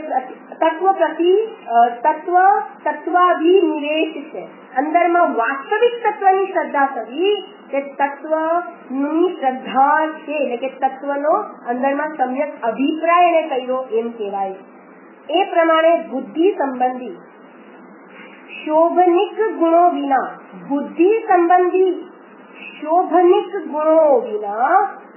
તત્વાભિનિવેશ છે. અંદરમાં વાસ્તવિક તત્વની શ્રદ્ધા કરવી તે તત્વની શ્રદ્ધા છે, એટલે કે તત્વનો અંદરમાં સમ્યક અભિપ્રાય એને કર્યો એમ કહેવાય. એ પ્રમાણે બુદ્ધિ સંબંધી શોભનિક ગુણો વિના, બુદ્ધિ સંબંધી શોભનિક ગુણો વિના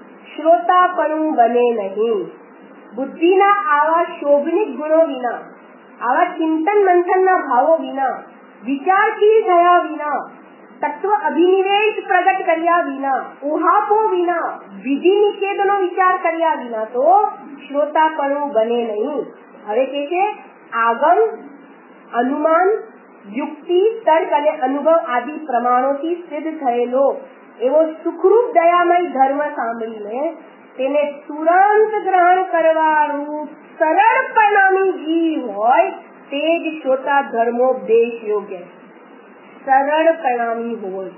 શ્રોતાપણું બને નહીં. બુદ્ધિના આવા શોભનિક ગુણો વિના, આવા ચિંતન મંથનના ભાવો વિના, વિચારશીલ થયા વિના, તત્વ અભિનિવેશ પ્રગટ કર્યા વિના, ઉહાપો વિના, વિધિ નિષેધનો વિચાર કર્યા વિના તો શ્રોતાપણું બને નહીં. હવે કે છે આગમ, અનુમાન, યુક્તિ, તર્ક અને અનુભવ આદિ પ્રમાણોથી સિદ્ધ થયેલો એવો સુખરૂપ દયામય ધર્મ સાંભળીને તેને તુરંત ગ્રહણ કરવાનું સરળ પરિણામી જીવ હોય તે જ શ્રોતા ધર્મોપદેશ યોગ્ય. સરળ પરિણામી હોય,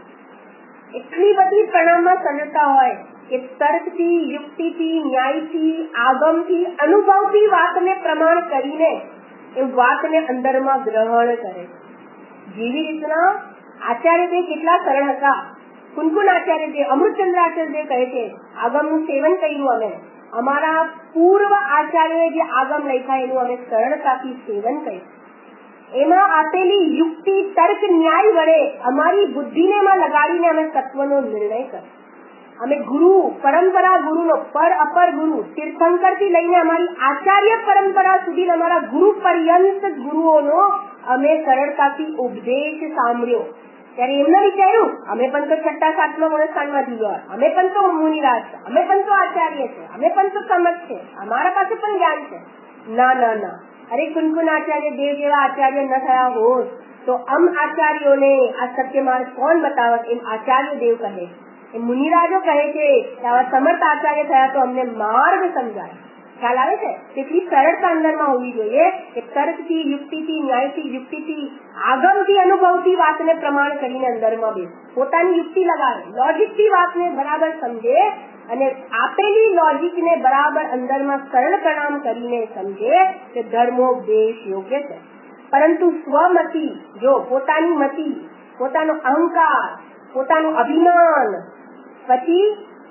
એટલી બધી પરિણામમાં સરળતા હોય કે તર્કથી, યુક્તિથી, ન્યાયથી, આગમથી, અનુભવથી વાતને પ્રમાણ કરીને એ વાતને અંદરમાં ગ્રહણ કરે. જેવી રીતના આચાર્યદેવ કેટલા સરળ હતા. કુનકુન આચાર્યદેવ, અમૃતચંદ્ર આચાર્યદેવ કહે છે આગમનું સેવન કર્યું અમે, અમારા પૂર્વ આચાર્યોએ જે આગમ લખ્યા એનું અમે સરળતાથી સેવન કર્યું. એમાં આપેલી યુક્તિ, તર્ક, ન્યાય વડે અમારી બુદ્ધિને એમાં લગાડીને અમે તત્વનો નિર્ણય કર્યો. અમે ગુરુ, પરંપરા ગુરુનો, પર અપર ગુરુ, તીર્થંકરથી લઈને અમારી આચાર્ય પરંપરા સુધી અમારા ગુરુ પર્યંત ગુરુઓનો અમે સરળતાથી ઉપદેશ સાંભળ્યો. ત્યારે એમને વિચાર્યું અમે પણ તો 6ઠા 7મા ગુણસ્થાનમાં જીવ્યા, અમે પણ તો મુનિરાજ છે, અમે પણ તો આચાર્ય છે, અમે પણ તો સમજ છે, અમારા પાસે પણ જ્ઞાન છે. ના, અરે કુનકુન આચાર્ય દેવ જેવા આચાર્ય ન થયા હોત તો આચાર્યોને આ સત્ય માર્ગ કોણ બતાવત? એમ આચાર્ય દેવ કહે. એ મુનિરાજો કહે છે કે આવા સમર્થ આચાર્ય થયા તો અમને માર્ગ સમજાય. ખ્યાલ આવે છે? કેટલી સરળતા અંદરમાં હોવી જોઈએ કે તર્કથી, યુક્તિથી, ન્યાયથી, યુક્તિથી, આગમથી, અનુભવથી વાતને પ્રમાણ કરીને અંદરમાં બેસે, પોતાની યુક્તિ લગાવે, લોજિકથી વાતને બરાબર સમજે અને આપેલી લોજિકને બરાબર અંદરમાં સરળ પરિણામ કરીને સમજે કે ધર્મોપદેશ યોગ્ય છે. પરંતુ સ્વમતી, જો પોતાની મતી, પોતાનો અહંકાર, પોતાનું અભિમાન, પછી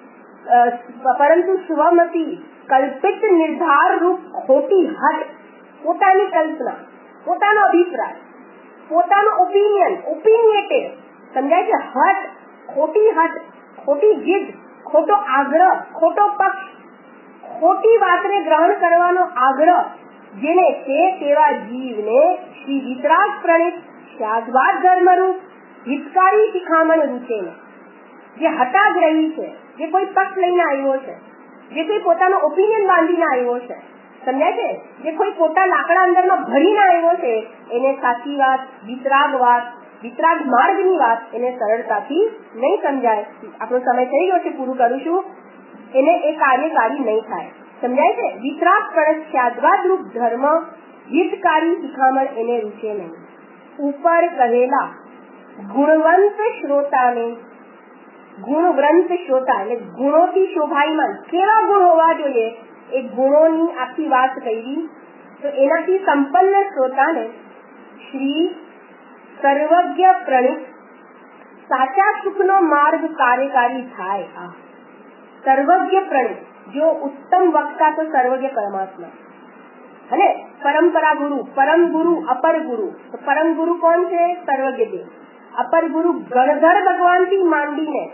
પરંતુ સ્વમતી કલ્પિત નિર્ધાર રૂપ ખોટી હટ, પોતાની કલ્પના, પોતાનો અભિપ્રાય, પોતાનો ઓપિનિયેટેડ, સમજાય છે? હટ, ખોટી જીદ, ખોટો આગ્રહ, ખોટો પક્ષ, ખોટી વાતને ગ્રહણ કરવાનો આગ્રહ જેને છે તેવા જીવને શ્રી વિતરાગ પ્રણિત શાશ્વત ધર્મરૂપ હિતકારી શિખામણ રૂચે. જે હટાગ્રહી છે, જે કોઈ પક્ષ લઈને આવ્યો છે, જે કોઈ પોતાનો ઓપિનિયન બાંધીને આવ્યો છે, સમજાય છે, જે કોઈ પોતા લાકડા અંદરમાં ભરીને આવ્યો છે, એને સાચી વાત, વિતરાગ માર્ગની વાત એને સરળતાથી નહીં સમજાય. આપણો સમય થઈ ગયો છે, પૂરું કરું છું. એને એ કાર્યકારી નહીં થાય. સમજાય છે? વિતરાગ પ્રણશ્યાદ્વાદ રૂપ ધર્મ હિતકારી શિખામણ એને રૂચે નહીં. ઉપર કહેલા ગુણવંત શ્રોતાને, ગુણવંત શ્રોતા એટલે ગુણોથી શોભાયમાન કેવા ગુણ હોવા જોઈએ એ ગુણોની આખી વાત કરી. તો એનાથી સંપન્ન શ્રોતાને શ્રી સર્વજ્ઞ પ્રણિત સાચા સુખનો માર્ગ કાર્યકારી થાય. સર્વજ્ઞ પ્રણિત, જો ઉત્તમ વક્તા તો સર્વજ્ઞ પરમાત્મા, અને પરંપરા ગુરુ, પરમ ગુરુ, અપર ગુરુ. તો પરમ ગુરુ કોણ છે? સર્વજ્ઞ દેવ. અપર ગુરુ ગણધર ભગવાન થી માંડીને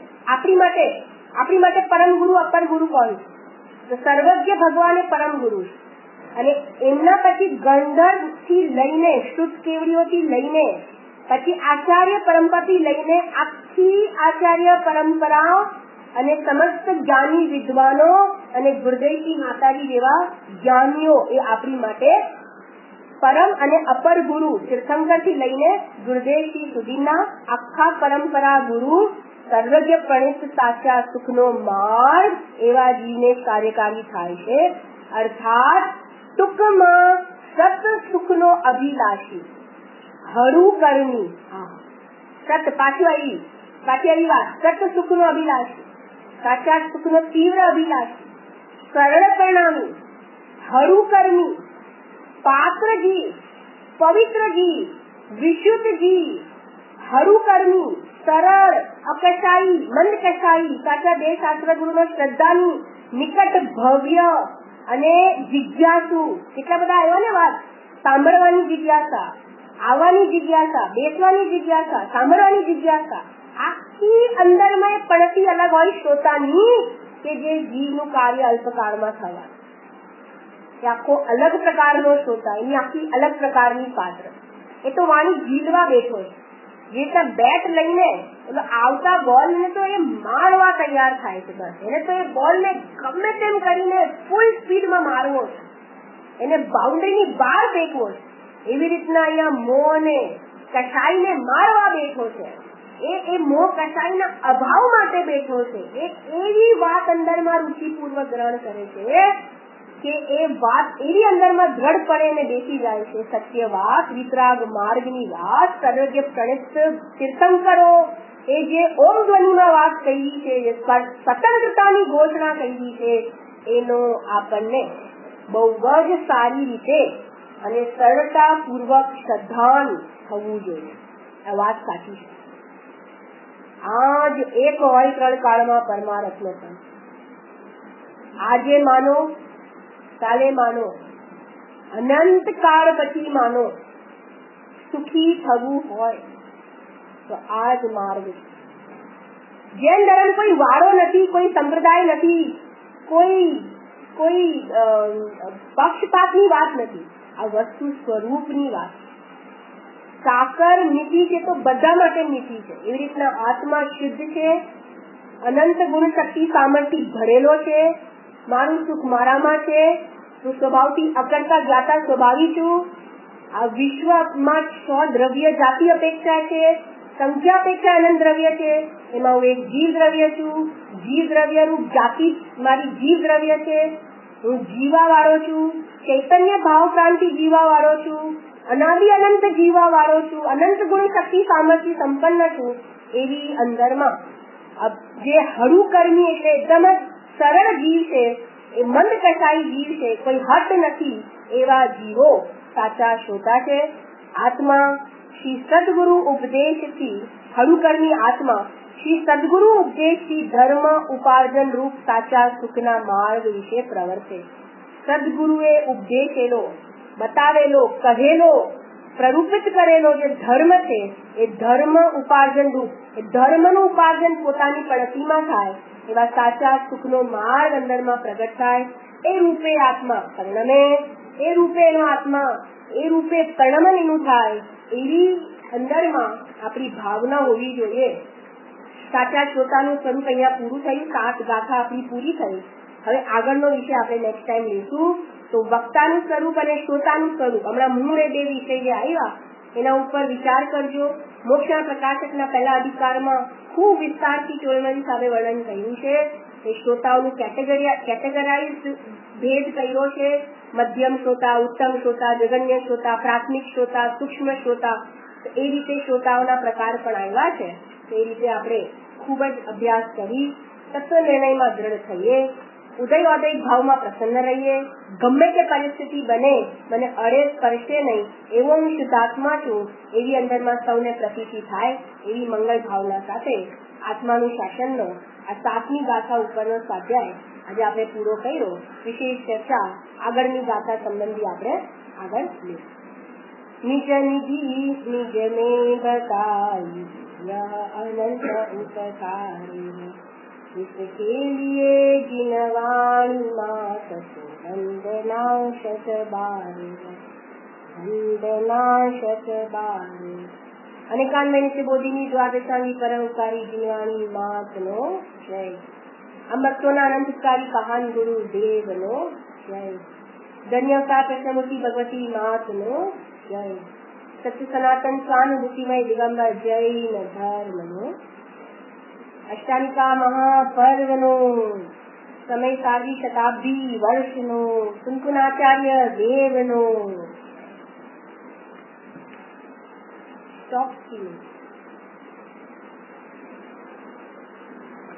આપણી માટે પરમ ગુરુ, અપર ગુરુ કોણ છે? તો સર્વજ્ઞ ભગવાન એ પરમ ગુરુ છે. અને એમના પછી ગણધર થી લઈને, શુદ્ધ કેવડીઓથી લઈને, પછી આચાર્ય પરંપરાથી લઈને આખી આચાર્ય પરંપરા અને સમસ્ત જ્ઞાની વિદ્વાનો અને ગુરુદેવજી માતાજી જેવા જ્ઞાનીઓ એ આપણી માટે પરમ અને અપર ગુરુ, તીર્થંકર થી લઈને ગુરુદેવજી સુધીના આખા પરંપરા ગુરુ, સર્વજ્ઞ પ્રણિત સાચા સુખનો માર્ગ એવા જીવને કાર્યકારી થાય છે. અર્થાત ટૂંકમાં સત સુખનો અભિલાષી, હરુકર્મી, સત પાછી આવી વાત, સત સુખનો અભિલાષી, સાચા સુખનો તીવ્ર અભિલાષી, સરળ પરિણામી, હરુકર્મી, પાત્ર જીવ, પવિત્ર જીવ, વિશુદ્ધ જીવ, હરુકર્મી, સરળ, અકશાઈ, મંદ કશાઈ, સાચા દેહ શાસ્ત્ર ગુરુનો શ્રદ્ધાની નિકટ, ભવ્ય અને જિજ્ઞાસુ. કેટલા બધા આવ્યા ને વાત. સાંભળવાની જિજ્ઞાસા, આવવાની જિજ્ઞાસા, બેસવાની જિજ્ઞાસા, સાંભળવાની જિજ્ઞાસા, આખી અંદરમાં પડતી અલગ હોય શ્રોતાની, કે જે જીવનું કાર્ય અલ્પકાળમાં થવા, એ આખો અલગ પ્રકારનો શ્રોતા, એની આખી અલગ પ્રકારની પાત્ર. એ તો વાણી ઝીલવા બેઠો છે. જે ત્યાં બેટ લઈને આવતા બોલ ને તો એ મારવા તૈયાર થાય છે. બસ એને તો એ બોલ ને ગમે તેમ કરીને ફૂલ સ્પીડમાં મારવો છે, એને બાઉન્ડ્રીની બહાર ફેંકવો છે. એવી રીતના અહીંયા મોહ ને કસાઈને મારવા બેઠો છે. એ મોહ કસાઈના અભાવ માટે બેઠો છે. એક એવી વાત અંદરમાં રુચિપૂર્વક ગ્રહણ કરે છે કે એ વાત એવી અંદરમાં દ્રઢ પડે ને બેસી જાય છે. સત્ય વાત, વિતરાગ માર્ગની વાત, સર્વજ્ઞ પ્રણિત તીર્થંકરો એ જે ઓમ ધ્વનિમાં વાત કહી છે, જે સ્વતંત્રતાની ઘોષણા કહી છે, એનો આપણને બહુ જ સારી રીતે અને સરળતાપૂર્વક શ્રદ્ધાન થવું જોઈએ. આ વાત સાચી છે. આજ એક હોય 3 કાળમાં પરમારથનો સંત. આજે માનો, કાલે માનો, અનંત કાળ પછી માનો. સુખી થવું હોય તો આ જ માર્ગ છે. જૈન ધર્મ કોઈ વાળો નથી, કોઈ સંપ્રદાય નથી, કોઈ પક્ષપાતની વાત નથી. આ વસ્તુ સ્વરૂપની વાત. સાકર મીઠી છે તો બધા માટે મીઠી છે. એવી રીતના આત્મા શુદ્ધ છે, અનંત ગુણ શક્તિ સામર્થ્ય ભરેલો છે. મારું સુખ મારામાં છે. હું સ્વભાવથી અકર્તા જ્ઞાતા સ્વભાવી છું. આ વિશ્વમાં 6 દ્રવ્ય જાતિ અપેક્ષા છે, સંખ્યા અપેક્ષા અનંત દ્રવ્ય છે. એમાં હું એક જીવ દ્રવ્ય છું. જીવ દ્રવ્યનું જાતિ મારી જીવ દ્રવ્ય છે. હું જીવા વાળો છું, ચૈતન્ય ભાવ પ્રાંતિ જીવા વાળો છું, અનાદિ અનંત જીવા વાળો છું, અનંત ગુણ શક્તિ સામર્થ્ય સંપન્ન છું. એવી અંદરમાં જે હરુકર્મી એટલે એકદમ જ સરળ જીવ છે, એ મંદ કસાઈ જીવ છે, કોઈ હટ નથી, એવા જીવો સાચા શ્રોતા છે. આત્મા શ્રી સદગુરુ ઉપદેશથી, હરુકર્મી આત્મા શ્રી સદગુરુ ઉપદેશથી ધર્મ ઉપાર્જન રૂપ સાચા સુખના માર્ગ વિશે પ્રવર્તે. સદગુરુએ ઉપદેશેલો, બતાવેલો, કહેલો, પ્રરૂપિત કરેલો જે ધર્મ છે એ ધર્મ ઉપાર્જન રૂપ, એ ધર્મનું ઉપાર્જન પોતાની પડતીમાં થાય એવા સાચા સુખનો માર્ગ અંદરમાં પ્રગટ થાય. એ રૂપે આત્મા પરિણમે, એ રૂપે એનો આત્મા એ રૂપે પરિણમન એનું થાય. એવી અંદરમાં આપણી ભાવના હોવી જોઈએ. સાચા શ્રોતાનું સ્વરૂપ અહીંયા પૂરું થયું. 7 ગાથા આપણી પૂરી થઈ. હવે આગળનો વિષય આપણે નેક્સ્ટ ટાઈમ લઈશું. તો વક્તાનું સ્વરૂપ અને શ્રોતાનું સ્વરૂપ, હમણાં મૂળ એ 2 વિષય જે આવ્યા એના ઉપર વિચાર કરજો. મોક્ષના પ્રકાશકના પહેલા અધિકારમાં ખૂબ વિસ્તારથી ચોલવંત સાથે વર્ણન કર્યું છે. એ શ્રોતાઓનું કેટેગરાઇઝ ભેદ કર્યો છે. મધ્યમ શ્રોતા, ઉત્તમ શ્રોતા, જગન્ય શ્રોતા, પ્રાથમિક શ્રોતા, સૂક્ષ્મ શ્રોતા, એ રીતે શ્રોતાઓના પ્રકાર પણ આવ્યા છે. એ રીતે આપણે ખૂબ જ અભ્યાસ કરી તત્વ નિર્ણયમાં દ્રઢ થઈએ, ઉદય ભાવમાં પ્રસન્ન રહીએ. ગમે તે પરિસ્થિતિ બને મને અડે સ્પર્શે નહીં, એવો હું શુદ્ધાત્મા છું, એવી અંદરમાં સૌને પ્રતીતિ થાય, એવી મંગળ ભાવના સાથે આત્માનું શાસનનો આ 7મી ગાથા ઉપરનો સ્વાધ્યાય આજે આપણે પૂરો કર્યો. વિશેષ ચર્ચા આગળની ગાથા સંબંધી આપણે આગળ લઈશું. નિજ નિધિ નિજ में बताई यह अनंत उपकारी, इसके लिए जिनवाणी मात वंदनाशत बारे अनेकान्वय से बोधिनी द्वादशांगी परोपकारी जिनवाणी मातनो जय. हम भक्तों अनंतकारी कहान गुरु देवनो जय. धन्यता कृष्णमूर्ति भगवती मातनो जय. सत्य सनातन स्वानुभूतिमय दिगंबर जैन धर्मनो. अष्टानिका महापर्वनो समय सारी शताब्दी वर्षनो कुंकुनाचार्य देवनो. स्टॉप.